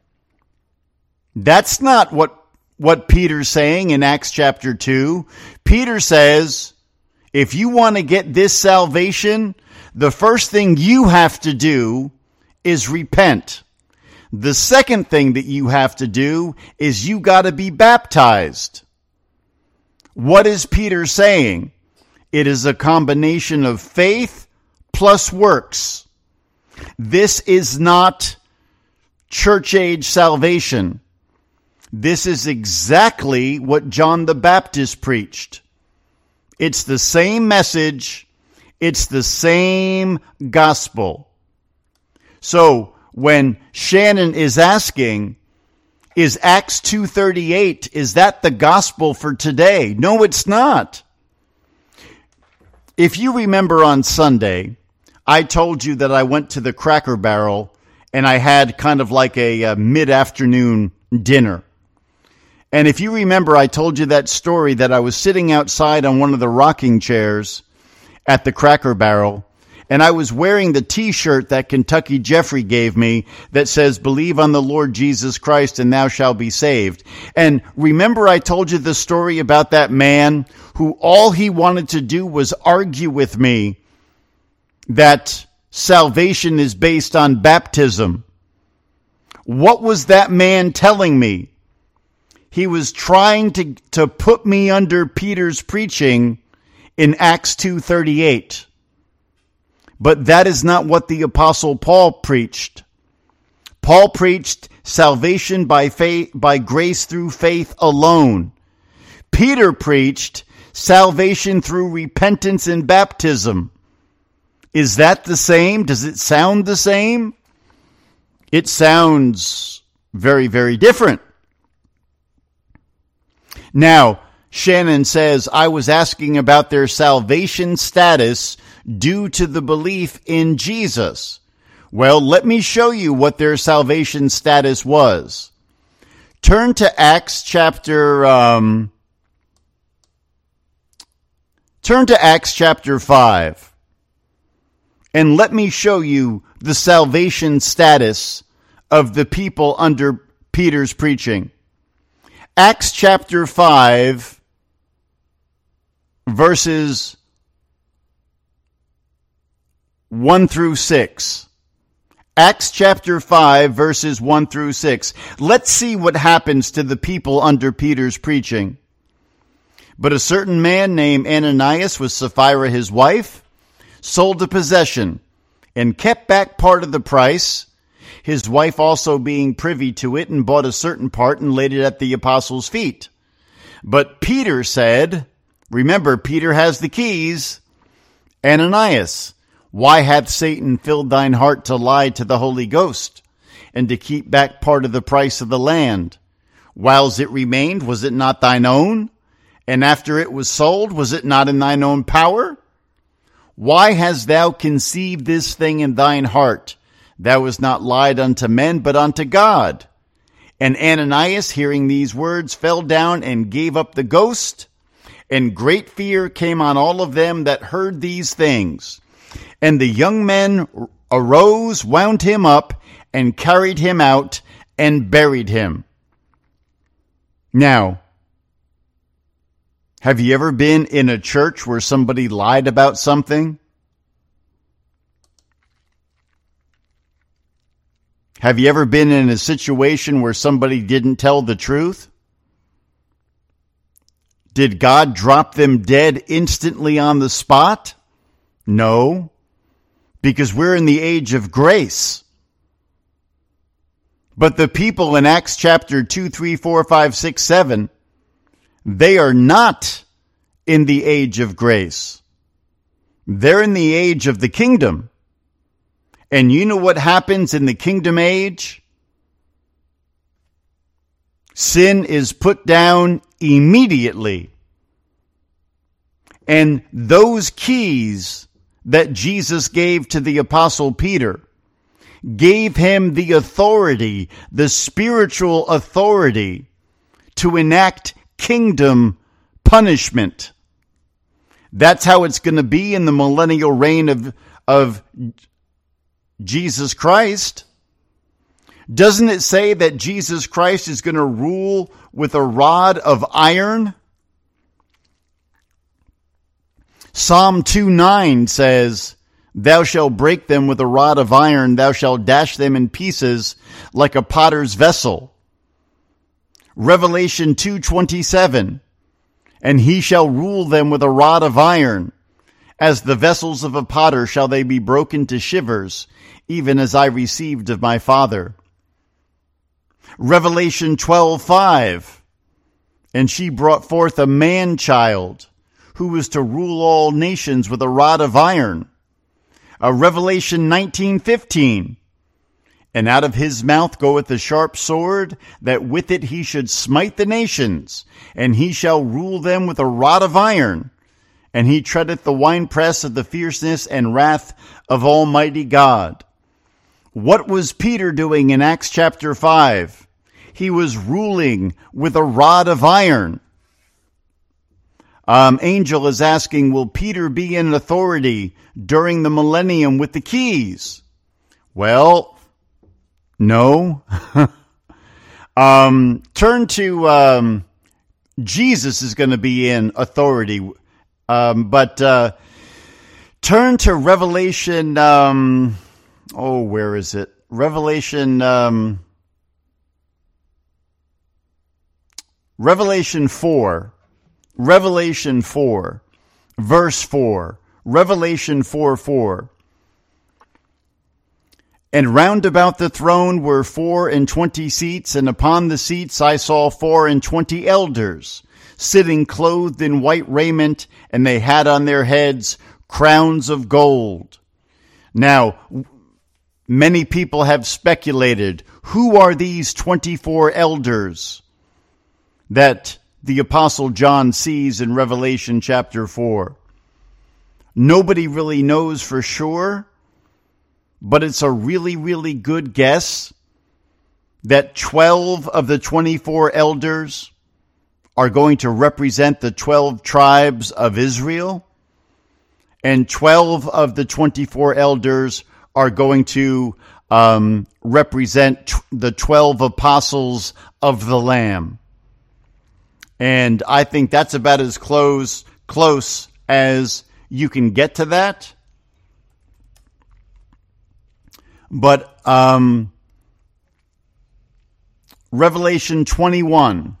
That's not what Peter's saying in Acts chapter 2. Peter says, if you want to get this salvation, the first thing you have to do is repent. The second thing that you have to do is you got to be baptized. What is Peter saying? It is a combination of faith plus works. This is not church age salvation. This is exactly what John the Baptist preached. It's the same message. It's the same gospel. So when Shannon is asking, is Acts 2:38, is that the gospel for today? No, it's not. If you remember on Sunday, I told you that I went to the Cracker Barrel and I had kind of like a mid-afternoon dinner. And if you remember, I told you that story that I was sitting outside on one of the rocking chairs at the Cracker Barrel, and I was wearing the t-shirt that Kentucky Jeffrey gave me that says, Believe on the Lord Jesus Christ and thou shalt be saved. And remember I told you the story about that man who all he wanted to do was argue with me that salvation is based on baptism. What was that man telling me? He was trying to put me under Peter's preaching in Acts 2:38. But that is not what the Apostle Paul preached. Paul preached salvation by faith, by grace through faith alone. Peter preached salvation through repentance and baptism. Is that the same? Does it sound the same? It sounds very, very different. Now, Shannon says, I was asking about their salvation status due to the belief in Jesus. Well, let me show you what their salvation status was. Turn to Acts chapter 5. And let me show you the salvation status of the people under Peter's preaching. Acts chapter 5, verses 1 through 6. Acts chapter 5, verses 1 through 6. Let's see what happens to the people under Peter's preaching. But a certain man named Ananias, with Sapphira his wife, sold a possession and kept back part of the price, his wife also being privy to it, and bought a certain part and laid it at the apostles' feet. But Peter said, remember, Peter has the keys, Ananias, why hath Satan filled thine heart to lie to the Holy Ghost, and to keep back part of the price of the land? Whiles it remained, was it not thine own? And after it was sold, was it not in thine own power? Why hast thou conceived this thing in thine heart? Thou hast not lied unto men, but unto God. And Ananias, hearing these words, fell down and gave up the ghost. And great fear came on all of them that heard these things. And the young men arose, wound him up, and carried him out, and buried him. Now, have you ever been in a church where somebody lied about something? Have you ever been in a situation where somebody didn't tell the truth? Did God drop them dead instantly on the spot? No, because we're in the age of grace. But the people in Acts chapter 2, 3, 4, 5, 6, 7, they are not in the age of grace. They're in the age of the kingdom. And you know what happens in the kingdom age? Sin is put down immediately. And those keys that Jesus gave to the apostle Peter gave him the authority, the spiritual authority, to enact kingdom punishment. That's how it's going to be in the millennial reign of Jesus Christ. Doesn't it say that Jesus Christ is going to rule with a rod of iron? Psalm 2:9 says, thou shalt break them with a rod of iron, thou shalt dash them in pieces like a potter's vessel. Revelation 2:27, and he shall rule them with a rod of iron. As the vessels of a potter shall they be broken to shivers, even as I received of my Father. Revelation 12:5, and she brought forth a man-child, who was to rule all nations with a rod of iron. Revelation 19:15, and out of his mouth goeth a sharp sword, that with it he should smite the nations, and he shall rule them with a rod of iron. And he treadeth the winepress of the fierceness and wrath of Almighty God. What was Peter doing in Acts chapter 5? He was ruling with a rod of iron. Angel is asking, will Peter be in authority during the millennium with the keys? Well, no. Turn to Jesus is going to be in authority. But turn to Revelation, where is it? Revelation 4. Revelation 4, verse 4. Revelation 4:4. And round about the throne were 24 seats, and upon the seats I saw 24 elders, sitting clothed in white raiment, and they had on their heads crowns of gold. Now, many people have speculated, who are these 24 elders that the Apostle John sees in Revelation chapter 4? Nobody really knows for sure, but it's a really, really good guess that 12 of the 24 elders are going to represent the 12 tribes of Israel, and 12 of the 24 elders are going to represent the 12 apostles of the Lamb. And I think that's about as close as you can get to that. But Revelation 21,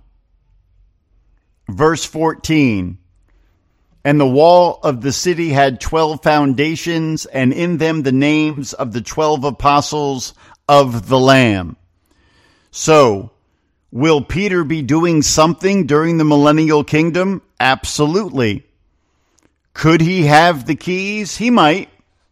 verse 14. And the wall of the city had 12 foundations, and in them the names of the 12 apostles of the Lamb. So, will Peter be doing something during the millennial kingdom? Absolutely. Could he have the keys? He might.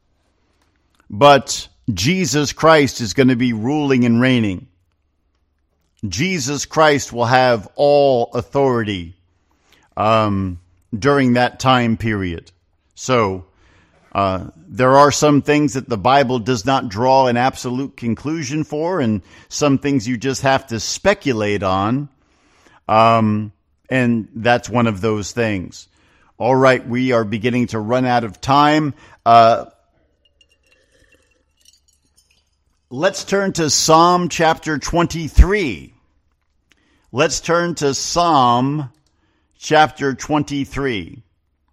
But Jesus Christ is going to be ruling and reigning. Jesus Christ will have all authority during that time period. So, there are some things that the Bible does not draw an absolute conclusion for, and some things you just have to speculate on. And that's one of those things. All right, we are beginning to run out of time. Let's turn to Psalm chapter 23. Let's turn to Psalm chapter 23.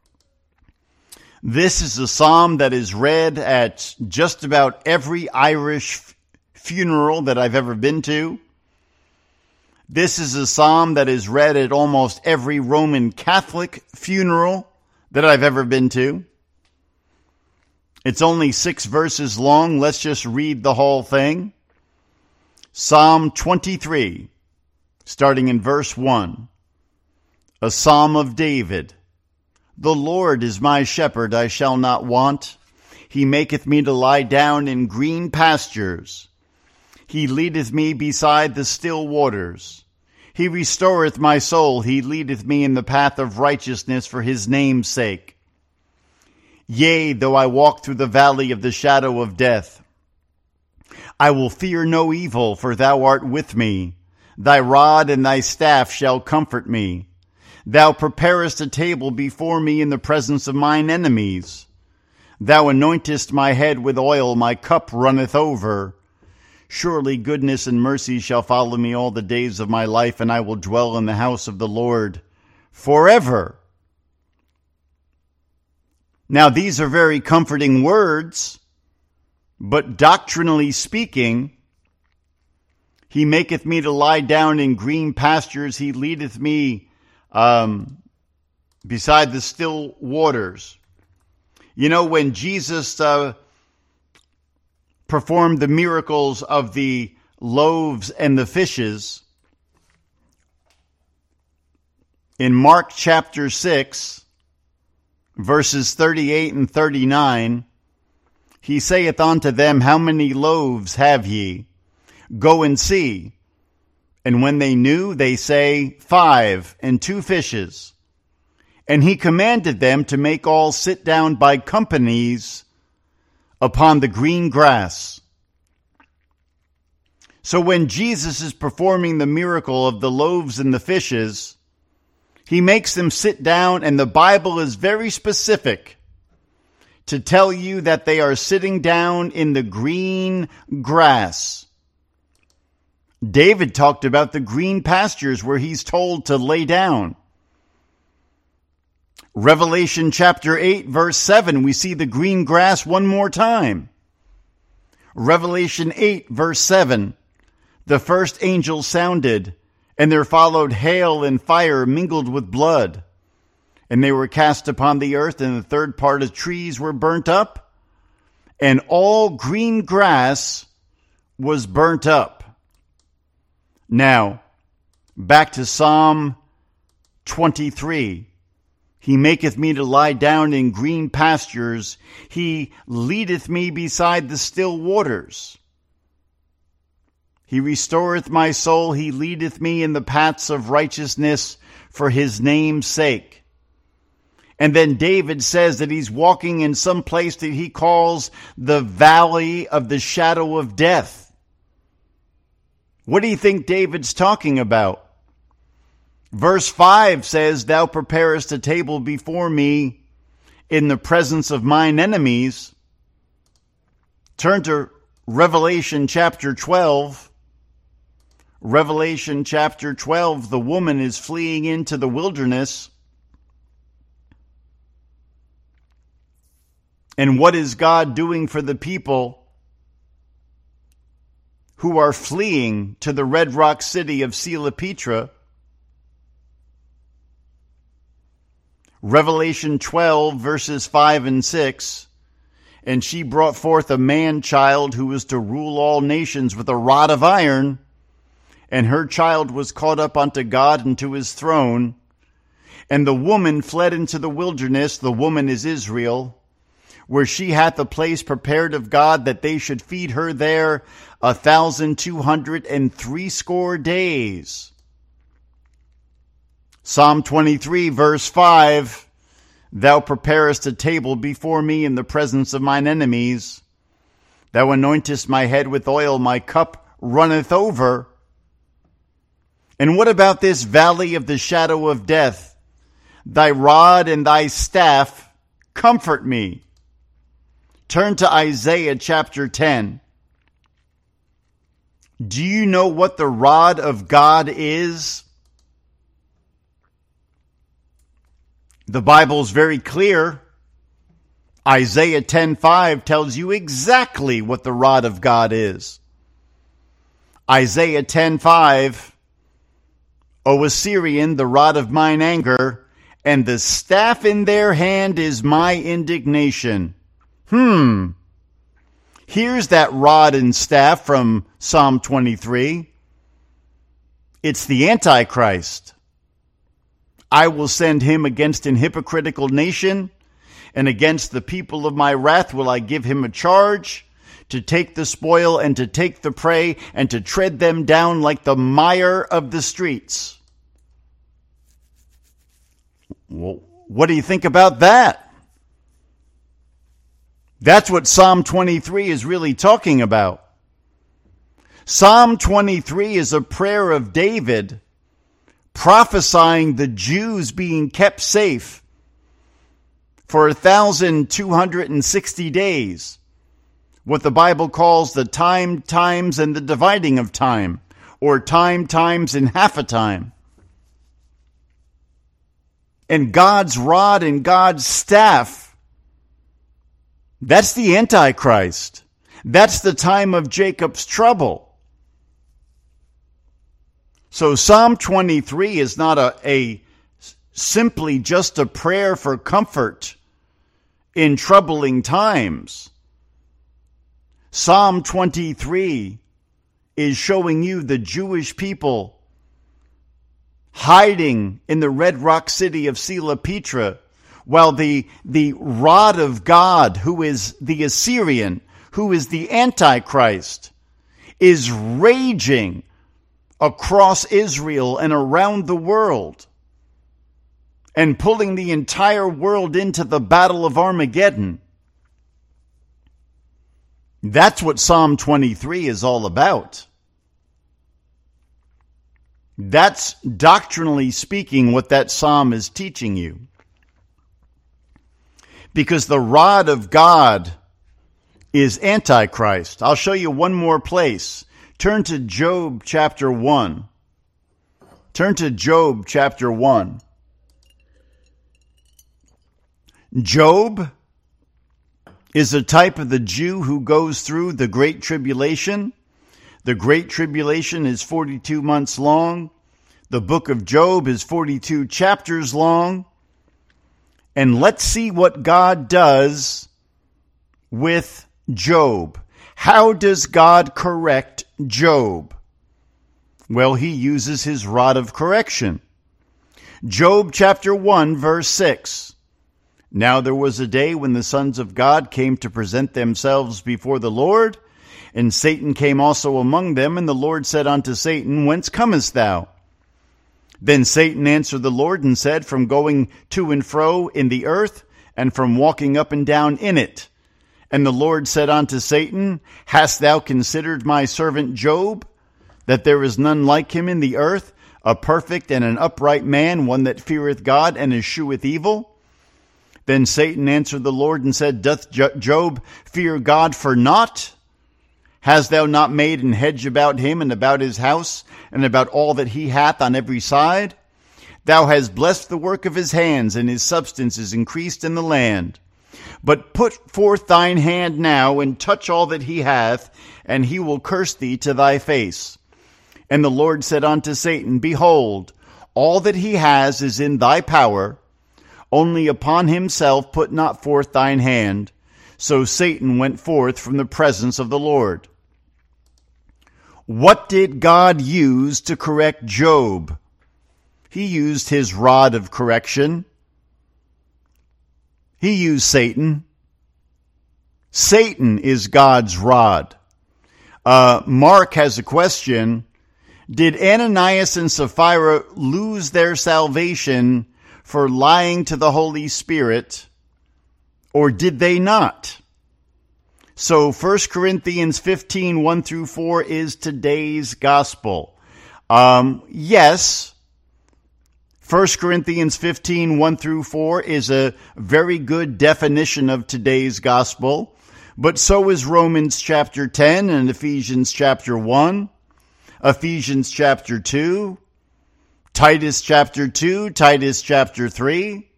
This is a psalm that is read at just about every Irish funeral that I've ever been to. This is a psalm that is read at almost every Roman Catholic funeral that I've ever been to. It's only 6 verses long. Let's just read the whole thing. Psalm 23, starting in verse 1. A psalm of David. The Lord is my shepherd, I shall not want. He maketh me to lie down in green pastures. He leadeth me beside the still waters. He restoreth my soul. He leadeth me in the path of righteousness for his name's sake. Yea, though I walk through the valley of the shadow of death, I will fear no evil, for thou art with me. Thy rod and thy staff shall comfort me. Thou preparest a table before me in the presence of mine enemies. Thou anointest my head with oil, my cup runneth over. Surely goodness and mercy shall follow me all the days of my life, and I will dwell in the house of the Lord forever. Now, these are very comforting words, but doctrinally speaking, he maketh me to lie down in green pastures. He leadeth me beside the still waters. You know, when Jesus performed the miracles of the loaves and the fishes, in Mark chapter 6, verses 38 and 39, he saith unto them, How many loaves have ye? Go and see. And when they knew, they say, 5, and 2 fishes. And he commanded them to make all sit down by companies upon the green grass. So when Jesus is performing the miracle of the loaves and the fishes, he makes them sit down, and the Bible is very specific to tell you that they are sitting down in the green grass. David talked about the green pastures where he's told to lay down. Revelation chapter 8, verse 7, we see the green grass one more time. Revelation 8, verse 7, the first angel sounded, and there followed hail and fire mingled with blood. And they were cast upon the earth, and the third part of trees were burnt up, and all green grass was burnt up. Now, back to Psalm 23. He maketh me to lie down in green pastures. He leadeth me beside the still waters. He restoreth my soul. He leadeth me in the paths of righteousness for his name's sake. And then David says that he's walking in some place that he calls the valley of the shadow of death. What do you think David's talking about? Verse 5 says, Thou preparest a table before me in the presence of mine enemies. Turn to Revelation chapter 12. Revelation chapter 12, the woman is fleeing into the wilderness. And what is God doing for the people? who are fleeing to the red rock city of Sela Petra. Revelation 12, verses 5 and 6. And she brought forth a man-child who was to rule all nations with a rod of iron. And her child was caught up unto God and to his throne. And the woman fled into the wilderness, the woman is Israel, where she hath a place prepared of God that they should feed her there 1,260 days. Psalm 23, verse 5, Thou preparest a table before me in the presence of mine enemies. Thou anointest my head with oil, my cup runneth over. And what about this valley of the shadow of death? Thy rod and thy staff comfort me. Turn to Isaiah chapter 10. Do you know what the rod of God is? The Bible's very clear. Isaiah 10:5 tells you exactly what the rod of God is. Isaiah 10:5, O Assyrian, the rod of mine anger, and the staff in their hand is my indignation. Here's that rod and staff from Psalm 23. It's the Antichrist. I will send him against an hypocritical nation, and against the people of my wrath will I give him a charge, to take the spoil and to take the prey, and to tread them down like the mire of the streets. Well, what do you think about that? That's what Psalm 23 is really talking about. Psalm 23 is a prayer of David prophesying the Jews being kept safe for 1,260 days. What the Bible calls the time, times, and the dividing of time, or time, times, and half a time. And God's rod and God's staff, that's the Antichrist. That's the time of Jacob's trouble. So Psalm 23 is not a simply just a prayer for comfort in troubling times. Psalm 23 is showing you the Jewish people hiding in the red rock city of Sela Petra, while the rod of God, who is the Assyrian, who is the Antichrist, is raging across Israel and around the world and pulling the entire world into the battle of Armageddon. That's what Psalm 23 is all about. That's doctrinally speaking what that psalm is teaching you. Because the rod of God is Antichrist. I'll show you one more place. Turn to Job chapter 1. Turn to Job chapter 1. Job is a type of the Jew who goes through the Great Tribulation. The Great Tribulation is 42 months long. The book of Job is 42 chapters long. And let's see what God does with Job. How does God correct Job? Well, he uses his rod of correction. Job chapter 1, verse 6. Now there was a day when the sons of God came to present themselves before the Lord, and Satan came also among them, and the Lord said unto Satan, Whence comest thou? Then Satan answered the Lord and said, From going to and fro in the earth, and from walking up and down in it. And the Lord said unto Satan, Hast thou considered my servant Job, that there is none like him in the earth, a perfect and an upright man, one that feareth God and escheweth evil? Then Satan answered the Lord and said, Doth Job fear God for naught? Hast thou not made an hedge about him and about his house and about all that he hath on every side? Thou hast blessed the work of his hands, and his substance is increased in the land. But put forth thine hand now, and touch all that he hath, and he will curse thee to thy face. And the Lord said unto Satan, Behold, all that he has is in thy power, only upon himself put not forth thine hand. So Satan went forth from the presence of the Lord. What did God use to correct Job? He used his rod of correction. He used Satan. Satan is God's rod. Mark has a question. Did Ananias and Sapphira lose their salvation for lying to the Holy Spirit, or did they not? So 1 Corinthians 15, 1 through 4 is today's gospel. Yes, 1 Corinthians 15, 1 through 4 is a very good definition of today's gospel, but so is Romans chapter 10 and Ephesians chapter 1, Ephesians chapter 2, Titus chapter 2, Titus chapter 3.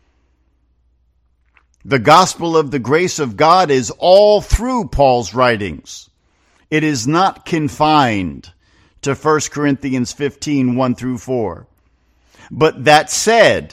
The gospel of the grace of God is all through Paul's writings. It is not confined to 1 Corinthians 15, 1 through 4. But that said,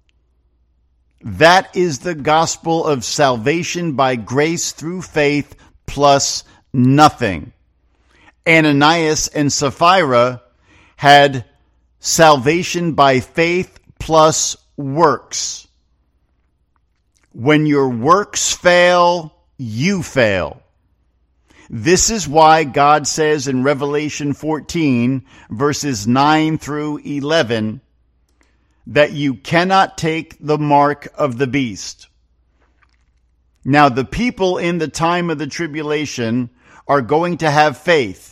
that is the gospel of salvation by grace through faith plus nothing. Ananias and Sapphira had salvation by faith plus works. When your works fail, you fail. This is why God says in Revelation 14, verses 9 through 11, that you cannot take the mark of the beast. Now, the people in the time of the tribulation are going to have faith.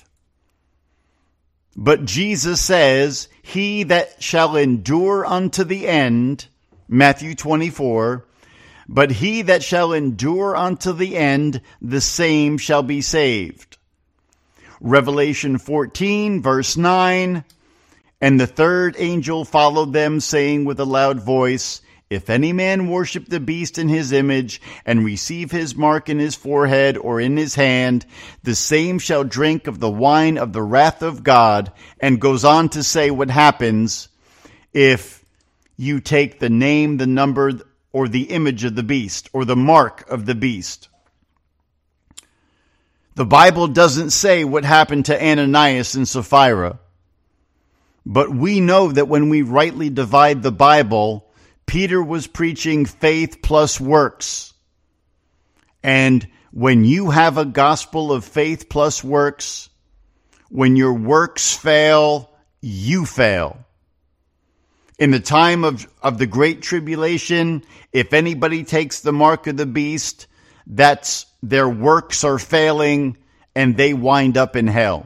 But Jesus says, he that shall endure unto the end, Matthew 24, but he that shall endure unto the end, the same shall be saved. Revelation 14, verse 9, and the third angel followed them, saying with a loud voice, If any man worship the beast in his image, and receive his mark in his forehead or in his hand, the same shall drink of the wine of the wrath of God. And goes on to say what happens if you take the name, the number, or the image of the beast, or the mark of the beast. The Bible doesn't say what happened to Ananias and Sapphira. But we know that when we rightly divide the Bible, Peter was preaching faith plus works. And when you have a gospel of faith plus works, when your works fail, you fail. In the time of the Great Tribulation, if anybody takes the mark of the beast, that's their works are failing and they wind up in hell.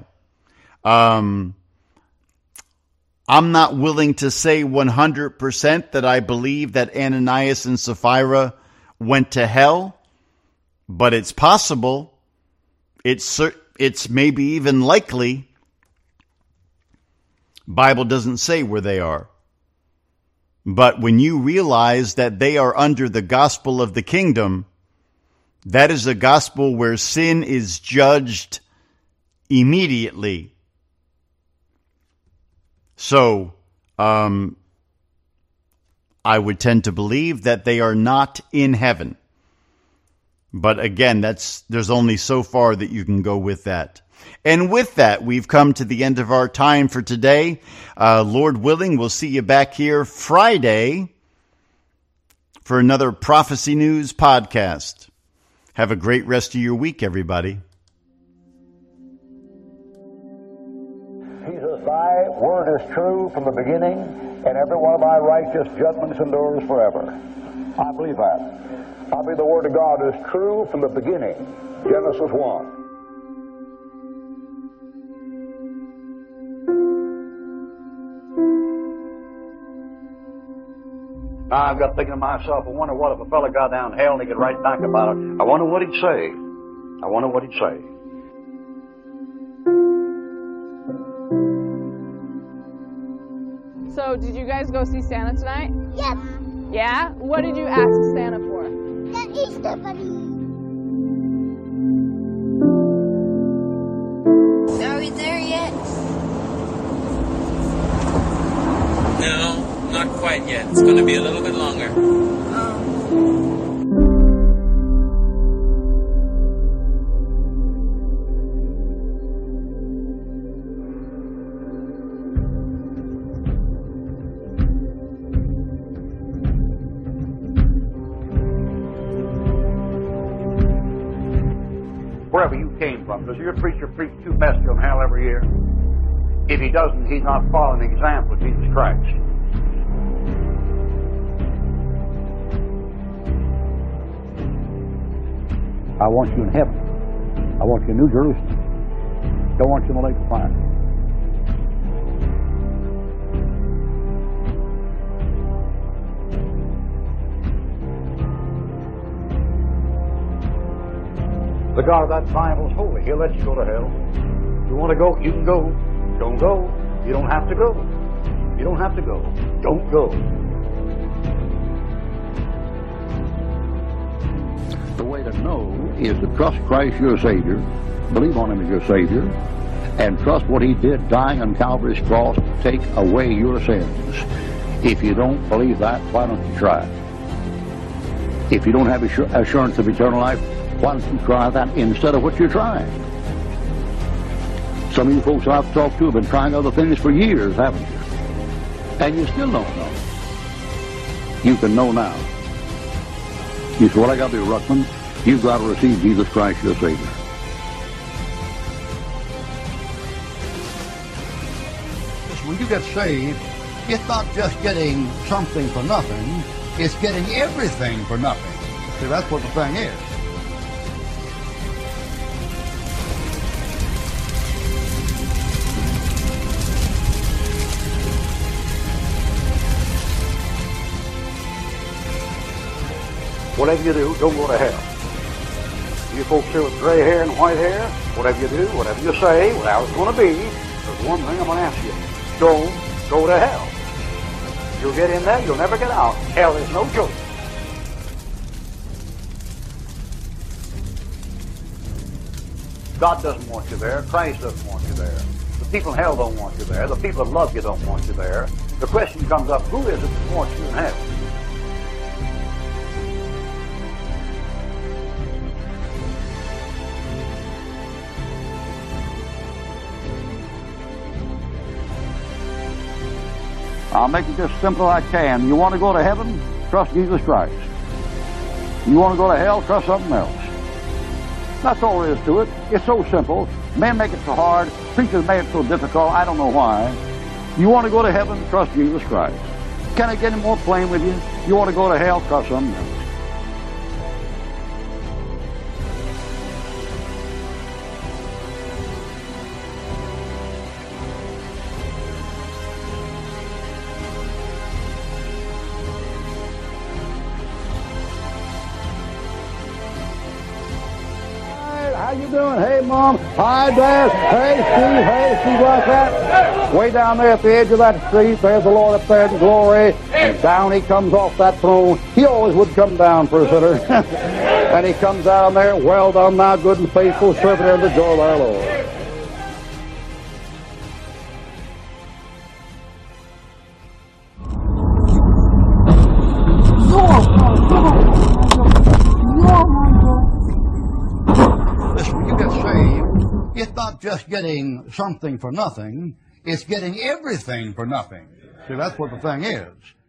I'm not willing to say 100% that I believe that Ananias and Sapphira went to hell, but it's possible. It's maybe even likely. Bible doesn't say where they are. But when you realize that they are under the gospel of the kingdom, that is a gospel where sin is judged immediately. So, I would tend to believe that they are not in heaven. But again, there's only so far that you can go with that. And with that, we've come to the end of our time for today. Lord willing, we'll see you back here Friday for another Prophecy News podcast. Have a great rest of your week, everybody. Jesus, thy word is true from the beginning, and every one of thy righteous judgments endures forever. I believe that. I believe the word of God is true from the beginning. Genesis 1. I got thinking to myself, I wonder what if a fella got down hell and he could write back about it. I wonder what he'd say. I wonder what he'd say. So, did you guys go see Santa tonight? Yep. Yeah? What did you ask Santa for? The Easter Bunny. Are we there yet? No, not quite yet. It's going to be a little bit longer. Wherever you came from, does your preacher preach two messages on hell every year? If he doesn't, he's not following the example of Jesus Christ. I want you in heaven. I want you in New Jerusalem. Don't want you in the lake of fire. The God of that Bible is holy. He'll let you go to hell. If you want to go, you can go. Don't go. You don't have to go. You don't have to go. Don't go. The way to know is to trust Christ your Savior, believe on Him as your Savior, and trust what He did dying on Calvary's cross to take away your sins. If you don't believe that, why don't you try it? If you don't have assurance of eternal life, why don't you try that instead of what you're trying? Some of you folks I've talked to have been trying other things for years, haven't you? And you still don't know. You can know now. You say, what I got to do, Ruckman? You've got to receive Jesus Christ your Savior. When you get saved, it's not just getting something for nothing, it's getting everything for nothing. See, that's what the thing is. Whatever you do, don't go to hell. You folks here with gray hair and white hair, whatever you do, whatever you say, whatever it's going to be, there's one thing I'm going to ask you. Don't go to hell. You'll get in there, you'll never get out. Hell is no joke. God doesn't want you there. Christ doesn't want you there. The people in hell don't want you there. The people that love you don't want you there. The question comes up, who is it that wants you in hell? I'll make it as simple as I can. You want to go to heaven? Trust Jesus Christ. You want to go to hell? Trust something else. That's all there is to it. It's so simple. Men make it so hard. Preachers make it so difficult. I don't know why. You want to go to heaven? Trust Jesus Christ. Can I get any more plain with you? You want to go to hell? Trust something else. How you doing? Hey, Mom. Hi, Dad. Hey, Steve, like that? Way down there at the edge of that street, there's the Lord up there in glory, and down He comes off that throne. He always would come down for a sinner. And He comes down there, well done, thou good and faithful servant, and the joy of our Lord. It's not just getting something for nothing, it's getting everything for nothing. See, that's what the thing is.